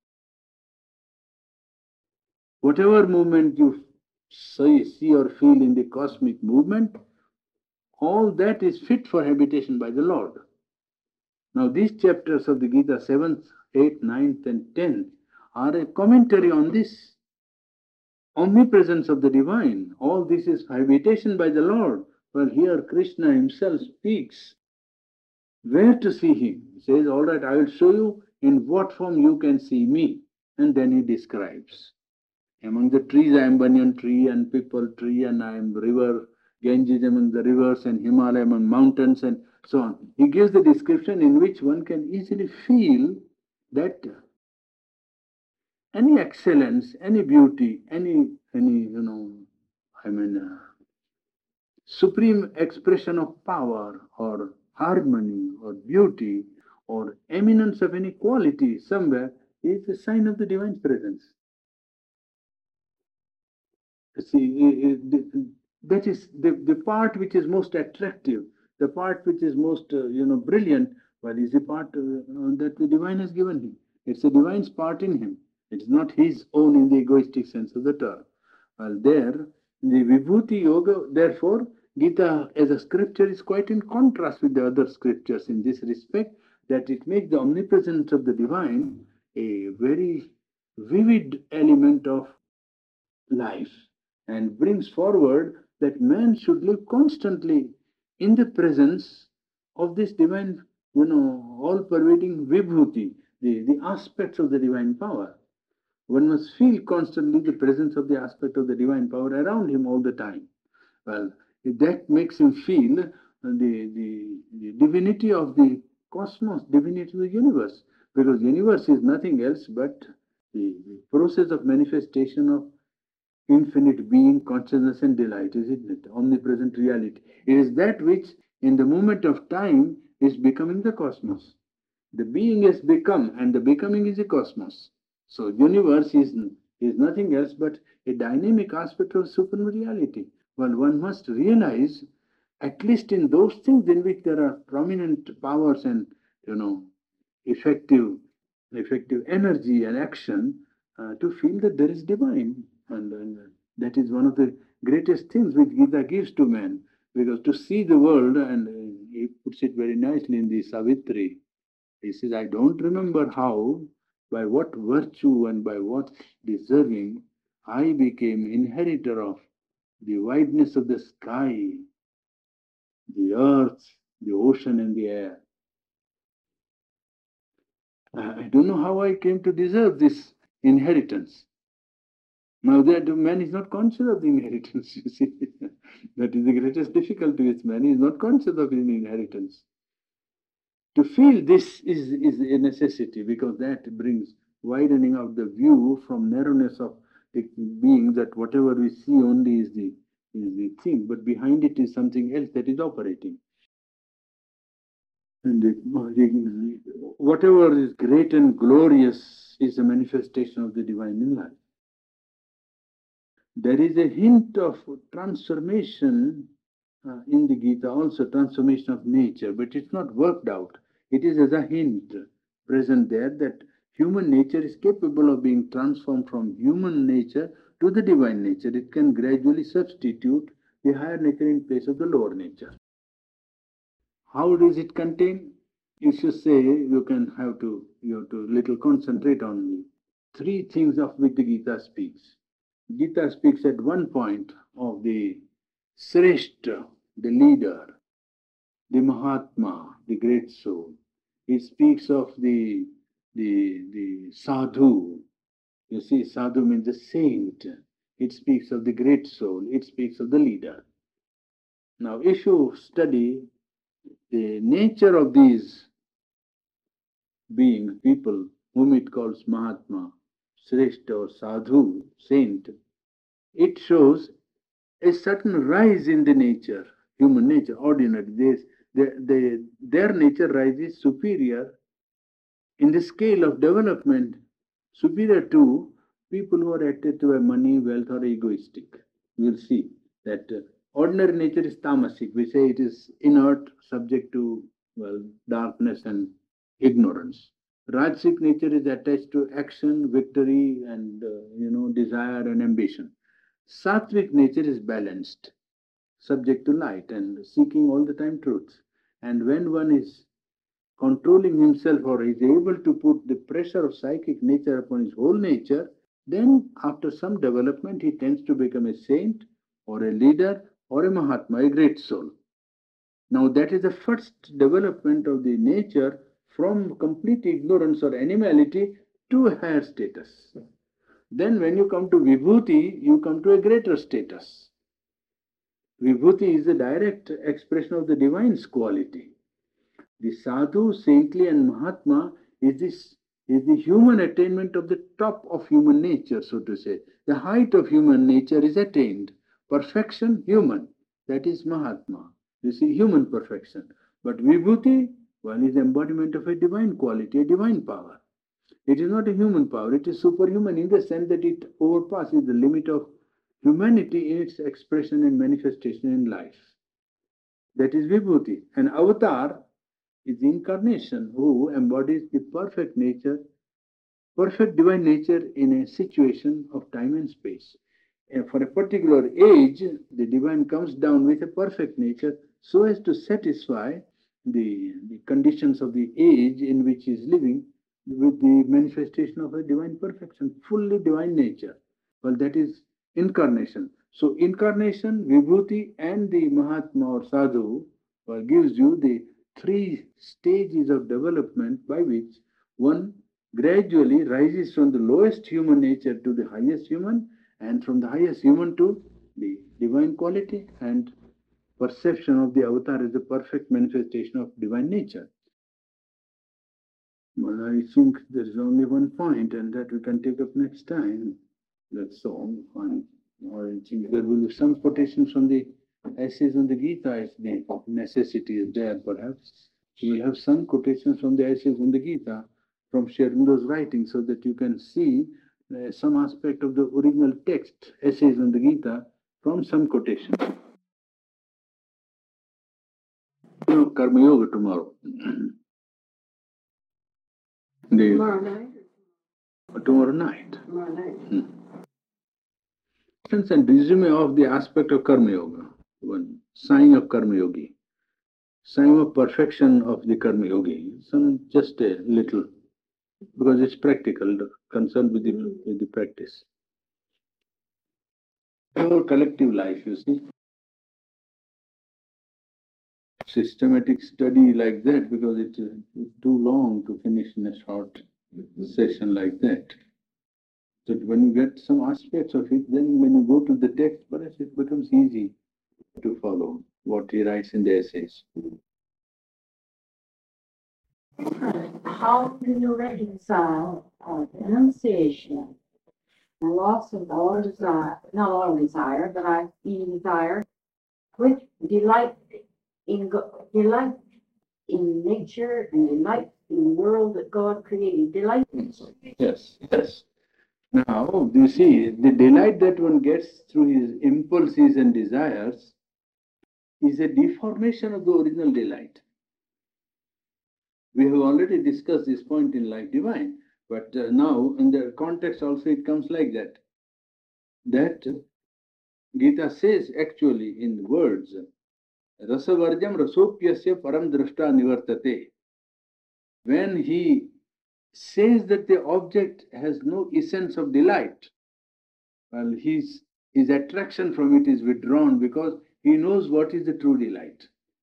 Whatever movement you see, see or feel in the cosmic movement, all that is fit for habitation by the Lord. Now these chapters of the Gita, seventh, eighth, ninth and tenth, are a commentary on this omnipresence of the divine. All this is habitation by the Lord. Well, here Krishna himself speaks where to see him. He says, all right, I will show you in what form you can see me. And then he describes. Among the trees I am banyan tree and pipal tree, and I am river, Ganges among the rivers, and Himalaya among mountains, and so on. He gives the description in which one can easily feel that any excellence, any beauty, any, any you know, I mean, uh, supreme expression of power or harmony or beauty or eminence of any quality somewhere is a sign of the divine presence. See, that is the, the part which is most attractive, the part which is most, uh, you know, brilliant, well, is the part uh, that the divine has given him. It's the divine's part in him. It's not his own in the egoistic sense of the term. Well, there, the Vibhuti Yoga, therefore, Gita as a scripture is quite in contrast with the other scriptures in this respect, that it makes the omnipresence of the divine a very vivid element of life and brings forward that man should live constantly in the presence of this divine, you know, all-pervading vibhuti, the, the aspects of the divine power. One must feel constantly the presence of the aspect of the divine power around him all the time. Well, that makes him feel the, the, the divinity of the cosmos, divinity of the universe, because universe is nothing else but the, the process of manifestation of infinite being, consciousness and delight, isn't it? Omnipresent reality. It is that which, in the moment of time, is becoming the cosmos. The being has become, and the becoming is the cosmos. So, universe is, is nothing else but a dynamic aspect of supreme reality. Well, one must realize, at least in those things in which there are prominent powers and, you know, effective, effective energy and action, uh, to feel that there is divine. And, and that is one of the greatest things which Gita gives to man. Because to see the world, and uh, he puts it very nicely in the Savitri, he says, I don't remember how, by what virtue and by what deserving, I became inheritor of the wideness of the sky, the earth, the ocean, and the air. I don't know how I came to deserve this inheritance. Now that man is not conscious of the inheritance, you see. That is the greatest difficulty with man. He is not conscious of his inheritance. To feel this is, is a necessity, because that brings widening of the view from narrowness of the being, that whatever we see only is the, is the thing, but behind it is something else that is operating. And the, the, whatever is great and glorious is a manifestation of the divine in life. There is a hint of transformation uh, in the Gita, also transformation of nature, but it's not worked out. It is as a hint present there that human nature is capable of being transformed from human nature to the divine nature. It can gradually substitute the higher nature in place of the lower nature. How does it contain? You should say you can have to you have to little concentrate on the three things of which the Gita speaks. Gita speaks at one point of the Sreshta, the leader, the Mahatma, the great soul. It speaks of the, the, the Sadhu. You see, Sadhu means the saint. It speaks of the great soul. It speaks of the leader. Now, if you study the nature of these beings, people, whom it calls Mahatma, Shrestha or Sadhu, saint, it shows a certain rise in the nature, human nature, ordinary. They, they, they, their nature rises superior in the scale of development, superior to people who are attracted by money, wealth, or egoistic. You will see that uh, ordinary nature is tamasic. We say it is inert, subject to, well, darkness and ignorance. Rajasic nature is attached to action, victory, and uh, you know desire and ambition. Sattvic nature is balanced, subject to light and seeking all the time truth. And when one is controlling himself or is able to put the pressure of psychic nature upon his whole nature, then after some development he tends to become a saint or a leader or a Mahatma, a great soul. Now that is the first development of the nature from complete ignorance or animality to a higher status. Then when you come to Vibhuti, you come to a greater status. Vibhuti is the direct expression of the divine's quality. The sadhu, saintly, and Mahatma is this is the human attainment of the top of human nature, so to say. The height of human nature is attained. Perfection, human. That is Mahatma. You see, human perfection. But Vibhuti, well, is embodiment of a divine quality, a divine power. It is not a human power, it is superhuman in the sense that it overpasses the limit of humanity in its expression and manifestation in life. That is Vibhuti. An avatar is the incarnation who embodies the perfect nature, perfect divine nature in a situation of time and space. And for a particular age, the divine comes down with a perfect nature so as to satisfy the, the conditions of the age in which he is living with the manifestation of a divine perfection, fully divine nature. Well, that is incarnation. So, incarnation, Vibhuti, and the Mahatma or Sadhu well, gives you the three stages of development by which one gradually rises from the lowest human nature to the highest human, and from the highest human to the divine quality and perception of the avatar as the perfect manifestation of divine nature. Well, I think there is only one point, and that we can take up next time. That's all. Fine. Or I think there will be some quotations from the essays on the Gita if the necessity is there, perhaps. We will have some quotations from the essays on the Gita from Sri Aurobindo's writing so that you can see uh, some aspect of the original text, essays on the Gita, from some quotation. Karma Yoga tomorrow. the, Tomorrow night? Tomorrow night. Tomorrow night. Hmm. And resume of the aspect of Karma Yoga. One sign of Karma Yogi. Sign of perfection of the Karma Yogi. Some just a little, because it's practical, concerned with the, with the practice. Our collective life, you see. Systematic study like that, because it's uh, too long to finish in a short session like that. So when you get some aspects of it, then when you go to the text, perhaps it becomes easy to follow what he writes in the essays. How do you reconcile uh, renunciation, the loss of all desire, not all desire, but I mean desire, with delight in go- delight in nature and delight in the world that God created? Delight. Yes, yes. Now, you see, the delight that one gets through his impulses and desires is a deformation of the original delight. We have already discussed this point in Life Divine, but uh, now in the context also it comes like that. That Gita says actually in words, Rasavarjam rasopyasya param drashta nivartate. When he says that the object has no essence of delight, well, his, his attraction from it is withdrawn because he knows what is the true delight.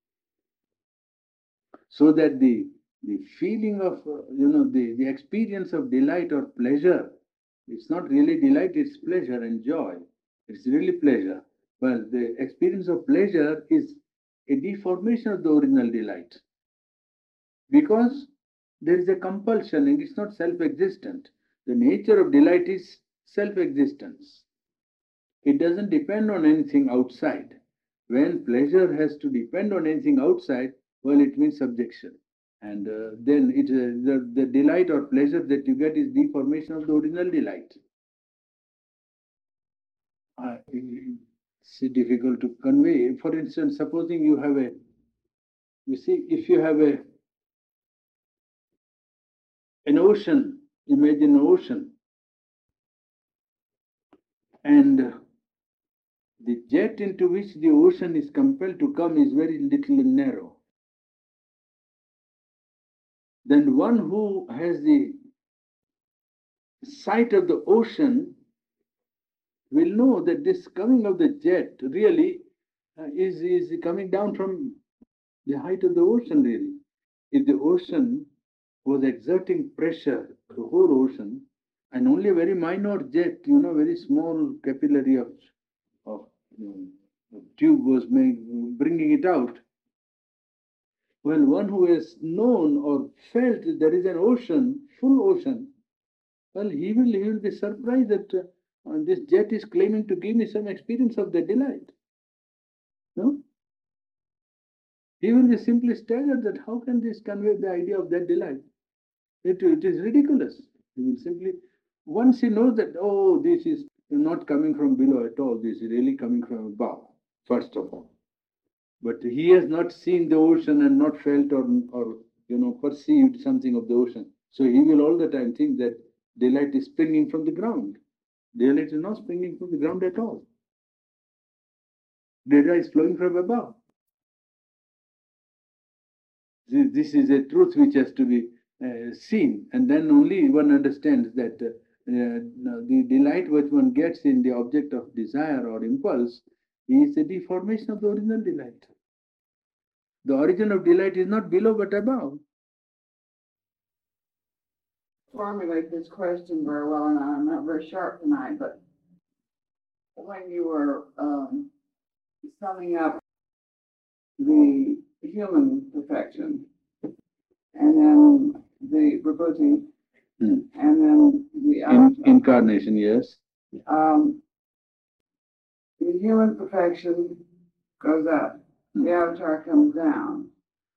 So that the, the feeling of, uh, you know, the, the experience of delight or pleasure, it's not really delight, it's pleasure and joy. It's really pleasure. Well, the experience of pleasure is a deformation of the original delight. Because there is a compulsion and it's not self-existent. The nature of delight is self-existence. It doesn't depend on anything outside. When pleasure has to depend on anything outside, well, it means subjection. And uh, then it, uh, the, the delight or pleasure that you get is deformation of the original delight. Uh, it's difficult to convey. For instance, supposing you have a, you see, if you have a an ocean, imagine an ocean, and the jet into which the ocean is compelled to come is very little and narrow. Then one who has the sight of the ocean will know that this coming of the jet really uh, is, is coming down from the height of the ocean really. If the ocean was exerting pressure, the whole ocean, and only a very minor jet, you know, very small capillary of, of you know, tube was made, bringing it out. Well, one who has known or felt that there is an ocean, full ocean, well, he will, he will be surprised that uh, this jet is claiming to give me some experience of the delight. No? He will be simply staggered that how can this convey the idea of that delight? It, it is ridiculous. He will simply, once he knows that, oh, this is not coming from below at all, this is really coming from above, first of all. But he has not seen the ocean and not felt or, or you know, perceived something of the ocean. So he will all the time think that delight is springing from the ground. Delight is not springing from the ground at all. Delight is flowing from above. This is a truth which has to be uh, seen, and then only one understands that uh, uh, the delight which one gets in the object of desire or impulse is a deformation of the original delight. The origin of delight is not below but above. Formulate this question very well, and I'm not very sharp tonight, but when you were um, summing up the human perfection, and then the vibhuti, Hmm. and then the In, incarnation, yes. um, the human perfection goes up, the avatar comes down.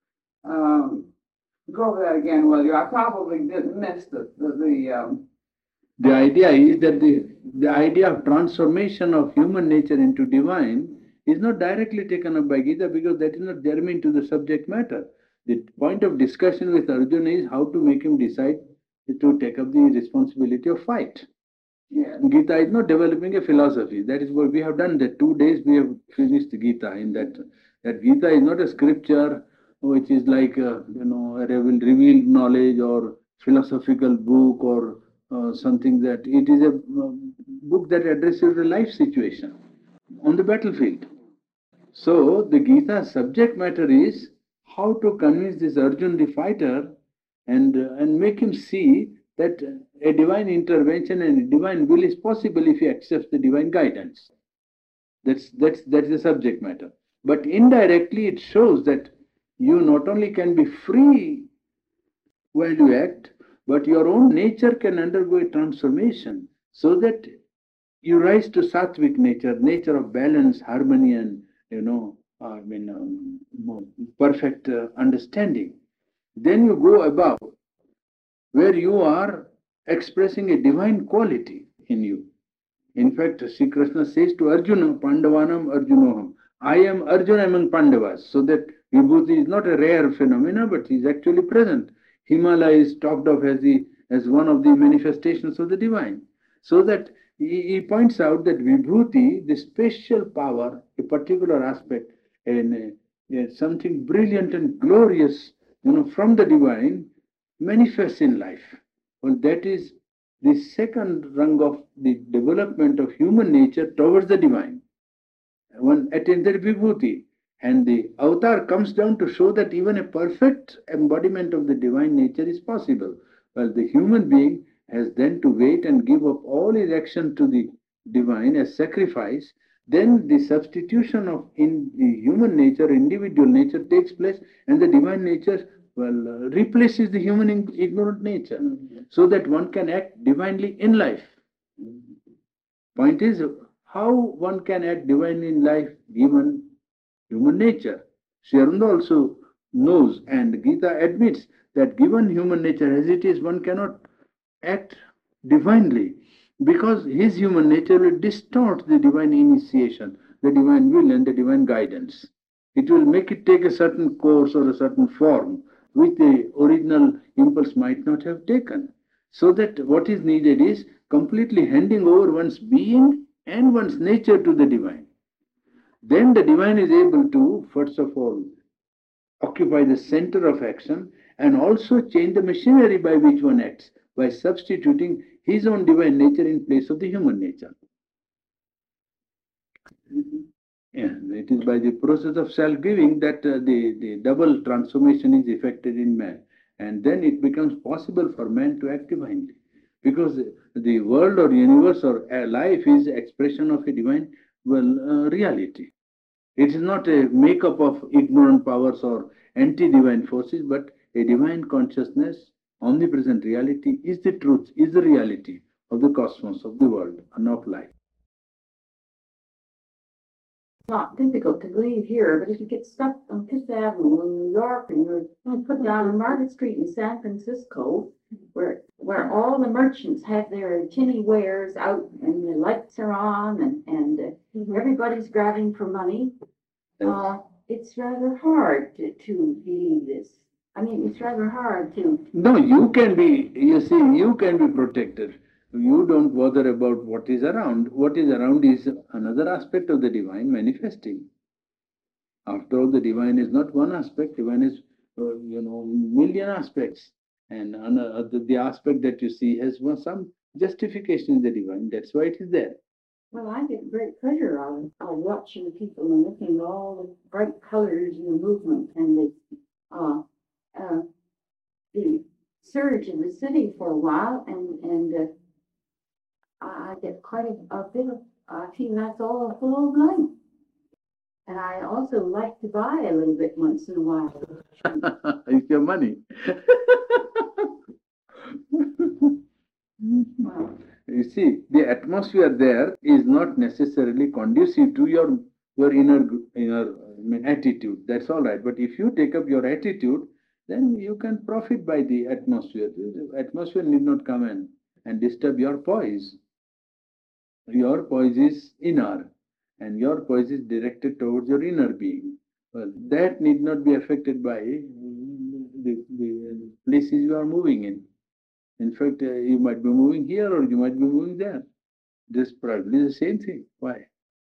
Um, go over that again, will you? I probably didn't miss the the, the um, The idea is that the, the idea of transformation of human nature into divine is not directly taken up by Gita because that is not germane to the subject matter. The point of discussion with Arjuna is how to make him decide to take up the responsibility of fight. yeah. Gita is not developing a philosophy. That is what we have done. That two days we have finished Gita. In that, that Gita is not a scripture which is like a, you know a revealed, revealed knowledge or philosophical book or uh, something that it is a uh, book that addresses a life situation on the battlefield. So the Gita subject matter is how to convince this Arjun the fighter and uh, and make him see that a divine intervention and a divine will is possible if he accepts the divine guidance. That's that's that's the subject matter. But indirectly it shows that you not only can be free while you act, but your own nature can undergo a transformation so that you rise to sattvic nature, nature of balance, harmony, and you know, I mean, um, perfect uh, understanding. Then you go above, where you are expressing a divine quality in you. In fact, Sri Krishna says to Arjuna, Pandavanam Arjunoham, I am Arjuna among Pandavas, so that Vibhuti is not a rare phenomena, but is actually present. Himalaya is talked of as, the, as one of the manifestations of the divine. So that he, he points out that Vibhuti, the special power, a particular aspect, and uh, uh, something brilliant and glorious, you know, from the divine, manifests in life. Well, that is the second rung of the development of human nature towards the divine. One attains the vibhuti, and the avatar comes down to show that even a perfect embodiment of the divine nature is possible. Well, the human being has then to wait and give up all his action to the divine as sacrifice, then the substitution of in the human nature, individual nature takes place, and the divine nature, well, uh, replaces the human in- ignorant nature, so that one can act divinely in life. Point is, how one can act divinely in life given human nature. Sri Aurobindo also knows, and Gita admits, that given human nature as it is, one cannot act divinely, because his human nature will distort the divine initiation, the divine will, and the divine guidance. It will make it take a certain course or a certain form which the original impulse might not have taken. So that what is needed is completely handing over one's being and one's nature to the divine. Then the divine is able to, first of all, occupy the center of action and also change the machinery by which one acts by substituting his own divine nature in place of the human nature. Yeah, it is by the process of self-giving that uh, the, the double transformation is effected in man. And then it becomes possible for man to act divinely. Because the world or universe or uh, life is expression of a divine, well, uh, reality. It is not a makeup of ignorant powers or anti-divine forces, but a divine consciousness, omnipresent reality is the truth, is the reality of the cosmos, of the world, and of life. Not difficult to believe here, but if you get stuck on Fifth Avenue in New York and you're put down on Market Street in San Francisco, where where all the merchants have their tinny wares out and the lights are on and, and uh, everybody's grabbing for money, uh, it's rather hard to, to believe this. I mean, it's rather hard to. No, you can be, you see, you can be protected. You don't bother about what is around. What is around is another aspect of the divine manifesting. After all, the divine is not one aspect, divine is, uh, you know, million aspects. And another, the aspect that you see has one, some justification in the divine. That's why it is there. Well, I get great pleasure out of, of watching people and looking at all the bright colors in the movement and the uh, uh, the surge in the city for a while, and and uh, I get quite a, a bit of. I feel that's all full of money, and I also like to buy a little bit once in a while. It's your money. Well, You see, the atmosphere there is not necessarily conducive to your your inner inner I mean, attitude. That's all right. But if you take up your attitude, then you can profit by the atmosphere. The atmosphere need not come in and disturb your poise. Your poise is inner, and your poise is directed towards your inner being. Well, that need not be affected by the, the places you are moving in. In fact, uh, you might be moving here or you might be moving there. This probably the same thing. Why?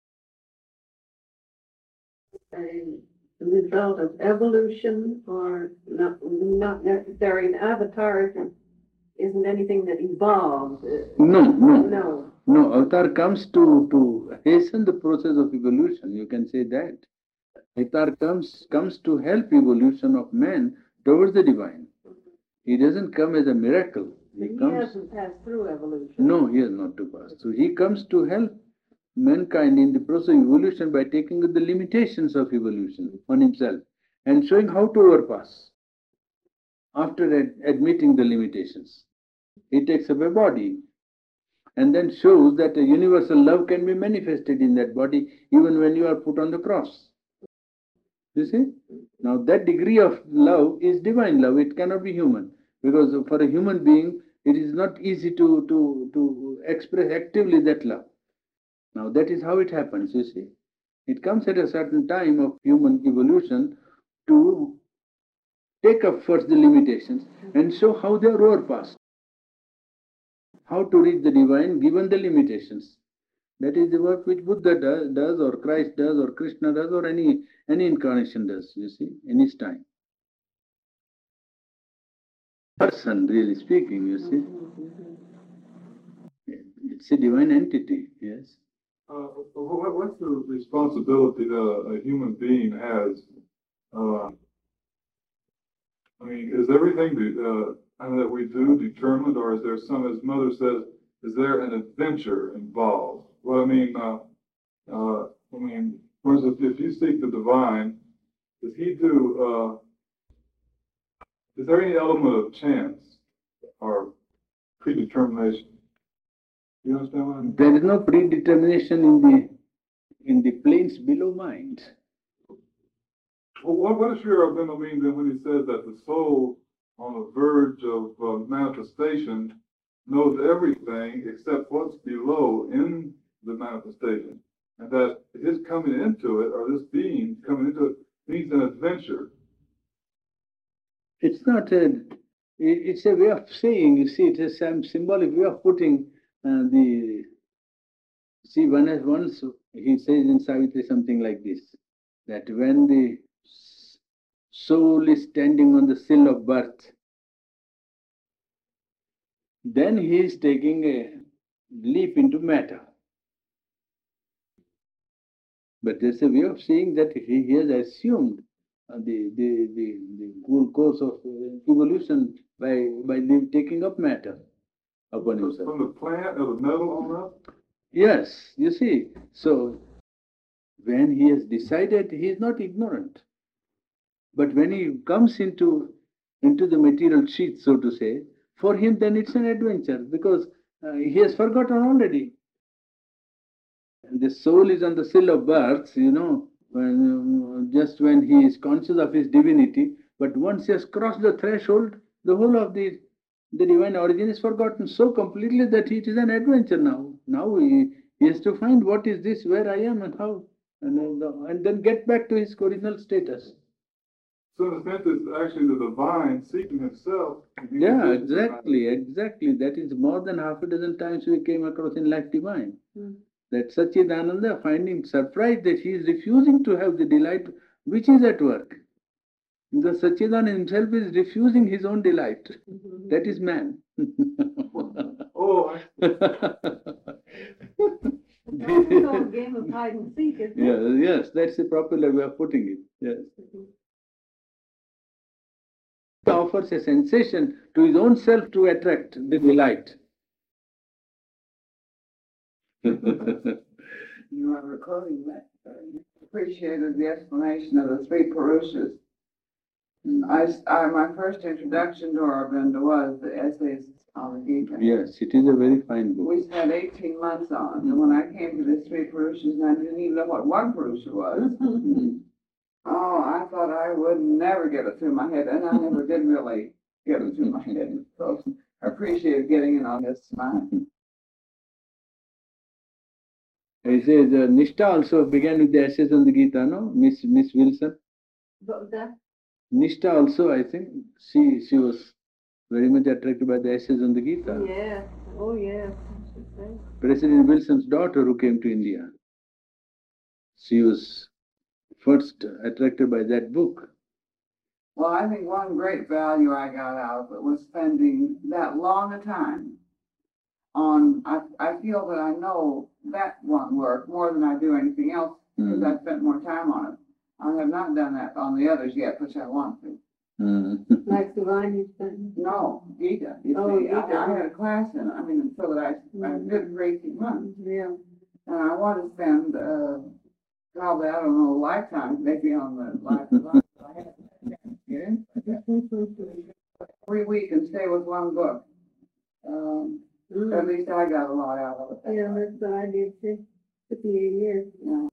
A result of evolution, or not, not necessarily an avatar isn't, isn't anything that evolves. No, no. No. No, avatar comes to, to hasten the process of evolution. You can say that. Avatar comes comes to help evolution of man towards the divine. He doesn't come as a miracle. He, He comes. hasn't passed through evolution. No, he has not to pass. So he comes to help mankind in the process of evolution by taking the limitations of evolution on himself and showing how to overpass. After ad- admitting the limitations, he takes up a body and then shows that a universal love can be manifested in that body even when you are put on the cross. You see? Now that degree of love is divine love. It cannot be human. Because for a human being, it is not easy to, to, to express actively that love. Now that is how it happens, you see. It comes at a certain time of human evolution to take up first the limitations and show how they are overpassed. How to reach the divine given the limitations. That is the work which Buddha does, does or Christ does, or Krishna does, or any, any incarnation does, you see, in his time. Person, really speaking, you see. It's a divine entity, yes. Uh, what, what's the responsibility that a, a human being has? Uh, I mean, is everything uh, that we do determined, or is there some, as Mother says, is there an adventure involved? Well, I mean, uh, Uh, I mean, for instance, if you seek the divine, does he do, uh, is there any element of chance or predetermination? You understand what I mean? There is no predetermination in the in the planes below mind. Well, what, what does Sri Aurobindo mean then when he says that the soul on the verge of uh, manifestation knows everything except what's below in the manifestation, and that his coming into it, or this being coming into it, means an adventure? It's not a, it- it's a way of saying, you see, it is some symbolic way of putting uh, the, see, one has once, he says in Savitri something like this, that when the s- soul is standing on the sill of birth, then he is taking a leap into matter. But there's a way of saying that he, he has assumed uh, the, the, the, the whole course of uh, evolution by, by the taking up matter upon himself. From the plant or the metal on up? Yes, you see, so when he has decided, he is not ignorant. But when he comes into, into the material sheath, so to say, for him then it's an adventure because uh, he has forgotten already. And the soul is on the sill of birth, you know, when, um, just when he is conscious of his divinity, but once he has crossed the threshold, the whole of the, the divine origin is forgotten so completely that it is an adventure now. Now he, he has to find what is this, where I am and how, and, uh, and then get back to his original status. So in a sense, it's actually the divine seeking himself. in the Yeah, existence of exactly, exactly. That is more than half a dozen times we came across in Life Divine. Mm. That Satchidananda finding surprised that he is refusing to have the delight which is at work. The Satchidananda himself is refusing his own delight. Mhm. That is man. Oh, I, It's almost all a game of hide and seek, isn't it? yes, yes, that's the popular way of putting it. Yes. Mhm. He offers a sensation to his own self to attract the delight. You are recording that. uh, Appreciated the explanation of the three Purushas. And I, s- I- my first introduction to Aurobindo was the essays on the Gita. Yes, it is a very fine book. We spent eighteen months on it, and when I came to the three Purushas, and I didn't even know what one Purusha was. Oh, I thought I would never get it through my head, and I never did really get it through my head. So I appreciate getting in on this tonight. He says, uh, Nishta also began with the essays on the Gita, no? Miss Miss Wilson. What was that? Nishta also, I think, she she was very much attracted by the essays on the Gita. Yes, oh yes, I should say. President Wilson's daughter who came to India, she was first attracted by that book. Well, I think one great value I got out of it was spending that long a time on, I, I feel that I know that one work more than I do anything else because Mm. I've spent more time on it. I have not done that on the others yet, which I want to. Mm. Like the line you spent. No, Gita, you Oh, see, I, Gita. I had a class in it, I mean, so that I, I Mhm. did it for eighteen months. Yeah. And I want to spend, uh, probably, I don't know, lifetime, maybe on the life of life. I haven't had a chance to get into it. Every week and stay with one book. Um, at Mm. least I got a lot out of it. Yeah, that's what I did too. Took me a year. Yeah.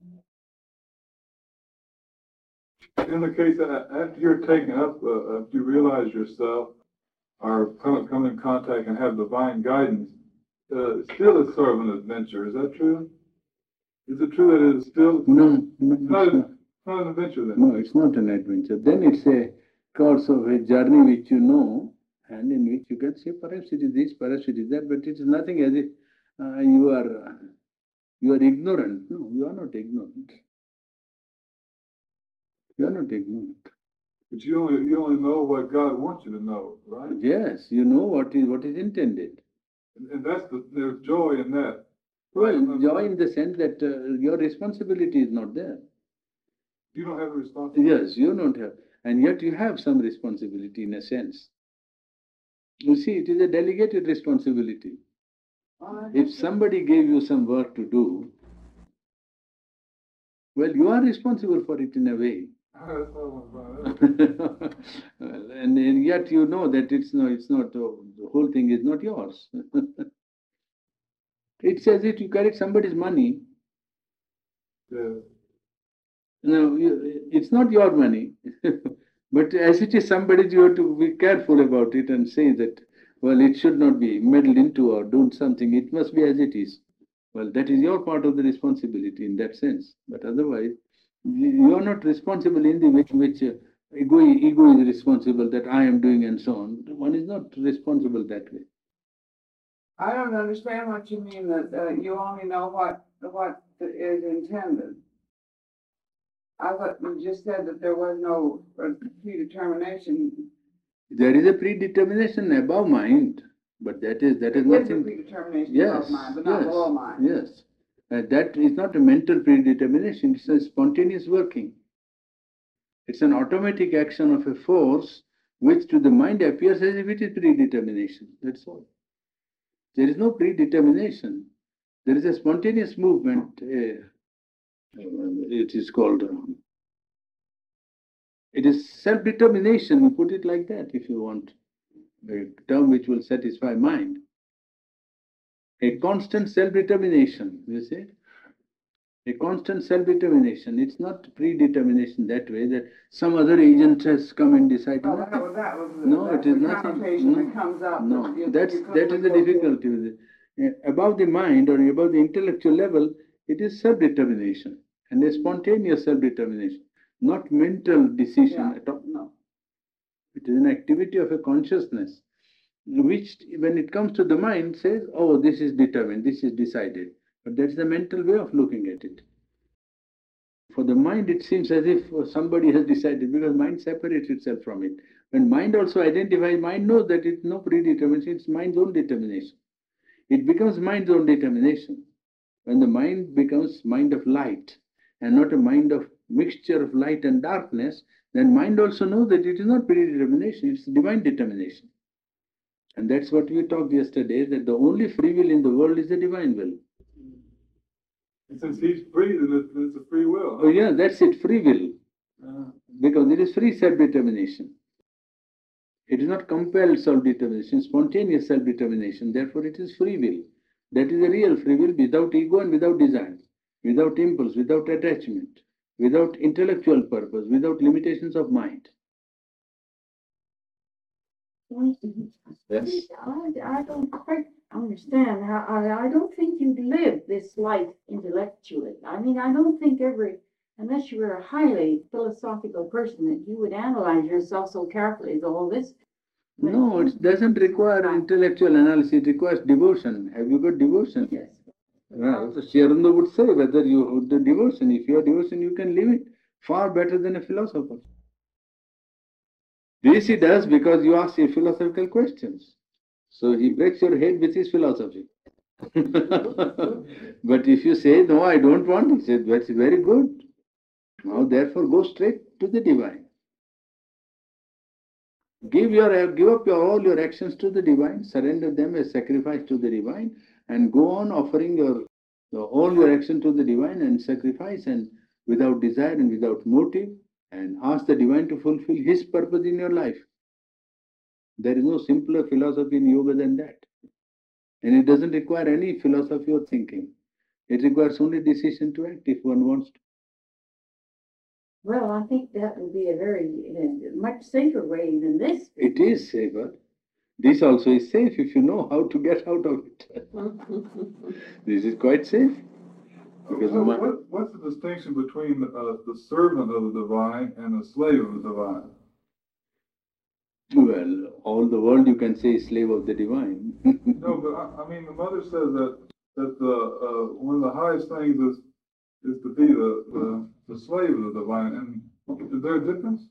in the case that after you're taken up, uh, if you realize yourself or come, come in contact and have divine guidance, uh, still it's sort of an adventure. Is that true? Is it true that it is still No, no, it's not, it's a, not. not an adventure then? No, it's not an adventure. Then it's a course of a journey which you know and in which you can say perhaps it is this, perhaps it is that, but it is nothing as if uh, you are uh, you are ignorant. No, you are not ignorant. You are not ignorant. But you only you only know what God wants you to know, right? Yes, you know what is what is intended. And, and that's the there's joy in that. Well, joy in the sense that uh, your responsibility is not there. You don't have a responsibility. Yes, you don't have, and yet you have some responsibility in a sense. You see, it is a delegated responsibility. Well, I If guess somebody gave you some work to do, Well, you are responsible for it in a way. That's not what I'm about. Well, and, and yet you know that it's no, it's not, uh, the whole thing is not yours. It's as if you carried somebody's money. Yeah. No, you, it's not your money. But as it is somebody's, you have to be careful about it and say that, well, it should not be meddled into or done something. It must be as it is. Well, that is your part of the responsibility in that sense. But otherwise, you you are not responsible in the way in which uh, ego, ego is responsible, that I am doing and so on. One is not responsible that way. I don't understand what you mean that, uh, you only know what, what is intended. I thought you just said that there was no uh, predetermination. There is a predetermination above mind, but that is that is There is a nothing. predetermination Yes, above mind, but not yes, below mind. yes. Uh, that is not a mental predetermination, it's a spontaneous working. It's an automatic action of a force which to the mind appears as if it is predetermination. That's all. There is no predetermination. There is a spontaneous movement. Uh, it is called. Uh, it is self-determination. You put it like that if you want a term which will satisfy mind. A constant self-determination. You see. A constant self-determination. It's not predetermination that way that some other agent has come and decided. Well, that was, that was the, No, that's it is the nothing. connotation No, that comes up. no. You- That's you that is the couldn't go difficulty with it. Uh, Above the mind or above the intellectual level, it is self-determination and a spontaneous self-determination, not mental decision Yeah, at all. no. It is an activity of a consciousness, which, when it comes to the mind, says, "Oh, this is determined, this is decided." But that's the mental way of looking at it. For the mind, it seems as if somebody has decided, because mind separates itself from it. When mind also identifies, mind knows that it's no predetermination, it's mind's own determination. It becomes mind's own determination. When the mind becomes mind of light and not a mind of mixture of light and darkness, then mind also knows that it is not predetermination, it's divine determination. And that's what we talked yesterday, that the only free will in the world is the divine will. And since he's free, then it's, it's a free will. Oh yeah, that's it, free will. Uh, Because it is free self-determination. It is not compelled self-determination, spontaneous self-determination. Therefore, it is free will. That is a real free will without ego and without desire, without impulse, without attachment, without intellectual purpose, without limitations of mind. Yes. I, I don't quite understand how, I, I don't think you live this life intellectually. I mean, I don't think every, unless you were a highly philosophical person, that you would analyze yourself so carefully as all this. No, it doesn't require intellectual analysis, it requires devotion. Have you got devotion? Yes. Well, so Sri Aurobindo would say whether you the devotion, if you have devotion, you can live it far better than a philosopher. This he does because you ask him philosophical questions. So he breaks your head with his philosophy. But if you say, no, I don't want, he said, that's very good. Now therefore go straight to the divine. Give your give up your, all your actions to the divine, surrender them as sacrifice to the divine, and go on offering your, your all your action to the divine and sacrifice, and without desire and without motive, and ask the divine to fulfill his purpose in your life. There is no simpler philosophy in yoga than that. And it doesn't require any philosophy or thinking. It requires only decision to act if one wants to. Well, I think that would be a very, uh, much safer way than this. It is safer. This also is safe if you know how to get out of it. This is quite safe. Because so my- what, what's the distinction between uh, the servant of the divine and the slave of the divine? Well, all the world you can say is slave of the divine. No, but I, I mean, the mother says that that the uh, one of the highest things is is to be the, the, the slave of the divine. And is there a difference?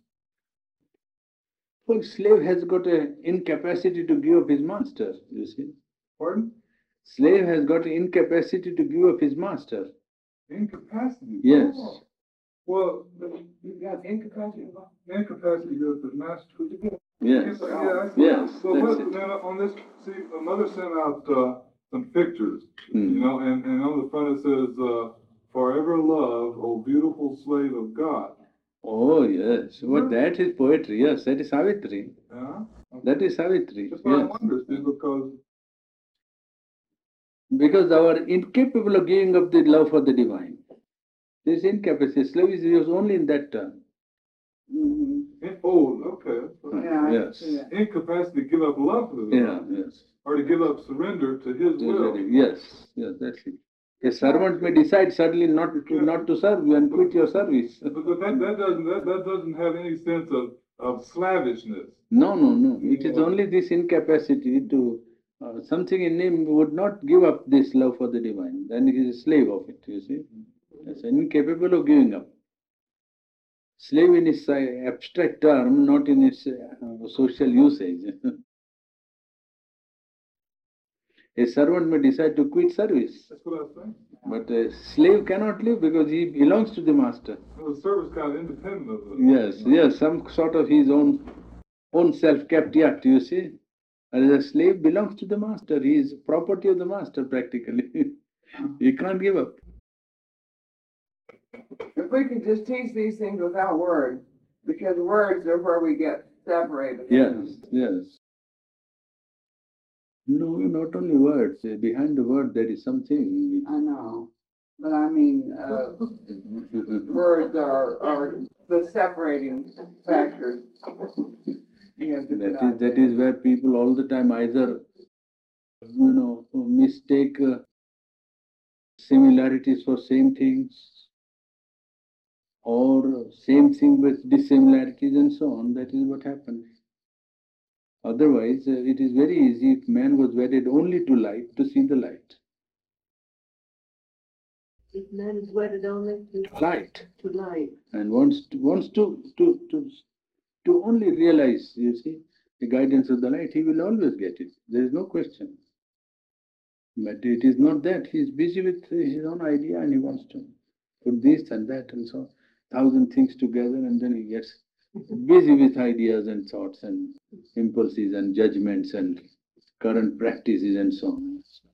Well, slave has got an incapacity to give up his master, you see. Pardon? Slave has got an incapacity to give up his master. Incapacity. Yes. Oh. Well, You got incapacity. incapacity is the master. Yes. Yeah, I see. Yes, So that's what, it. then on this, see, the mother sent out uh, some pictures, Hmm. you know, and, and on the front it says, uh, forever love, O beautiful slave of God. Oh, yes. But that is poetry. Yes, that is Savitri. Yeah? That is Savitri. That's what I Yes. wonder, see, because Because our incapable of giving up the love for the divine. This incapacity, slavery was only in that term. Mhm. in, oh, okay. So Yeah, I Yes. see that. incapacity to give up love for the Yeah, divine, yes. or to give up surrender to His will. Yes, yes, that's it. A servant may decide suddenly not to not to serve you and quit your service. But, but that, that doesn't that, that doesn't have any sense of, of slavishness. No, no, no. It is Yeah. only this incapacity to uh, something in him would not give up this love for the divine. Then he is a slave of it, you see. Yes, incapable of giving up. Slave in its uh, abstract term, not in its uh, social usage. A servant may decide to quit service, That's what I was saying. but a slave cannot live because he belongs to the master. Well, the service kind of independent of it. Yes, yes, some sort of his own own self-kept yacht, you see. And a slave belongs to the master. He is property of the master practically. He can't give up. If we could just teach these things without words, because words are where we get separated. Yes, yes. No, not only words. uh, Behind the word there is something. I know, but I mean, uh, words are, are the separating factors. You have to That put out is, that there. is where people all the time either, you know, mistake uh, similarities for same things, or same thing with dissimilarities and so on. That is what happens. Otherwise, uh, it is very easy if man was wedded only to light to see the light. If man is wedded only to, Light. to light. And wants to, wants to, to, to, to only realize, you see, the guidance of the light, he will always get it. There is no question. But it is not that. He is busy with his own idea and he wants to put this and that and so on, thousand things together, and then he gets busy with ideas and thoughts and impulses and judgments and current practices and so on.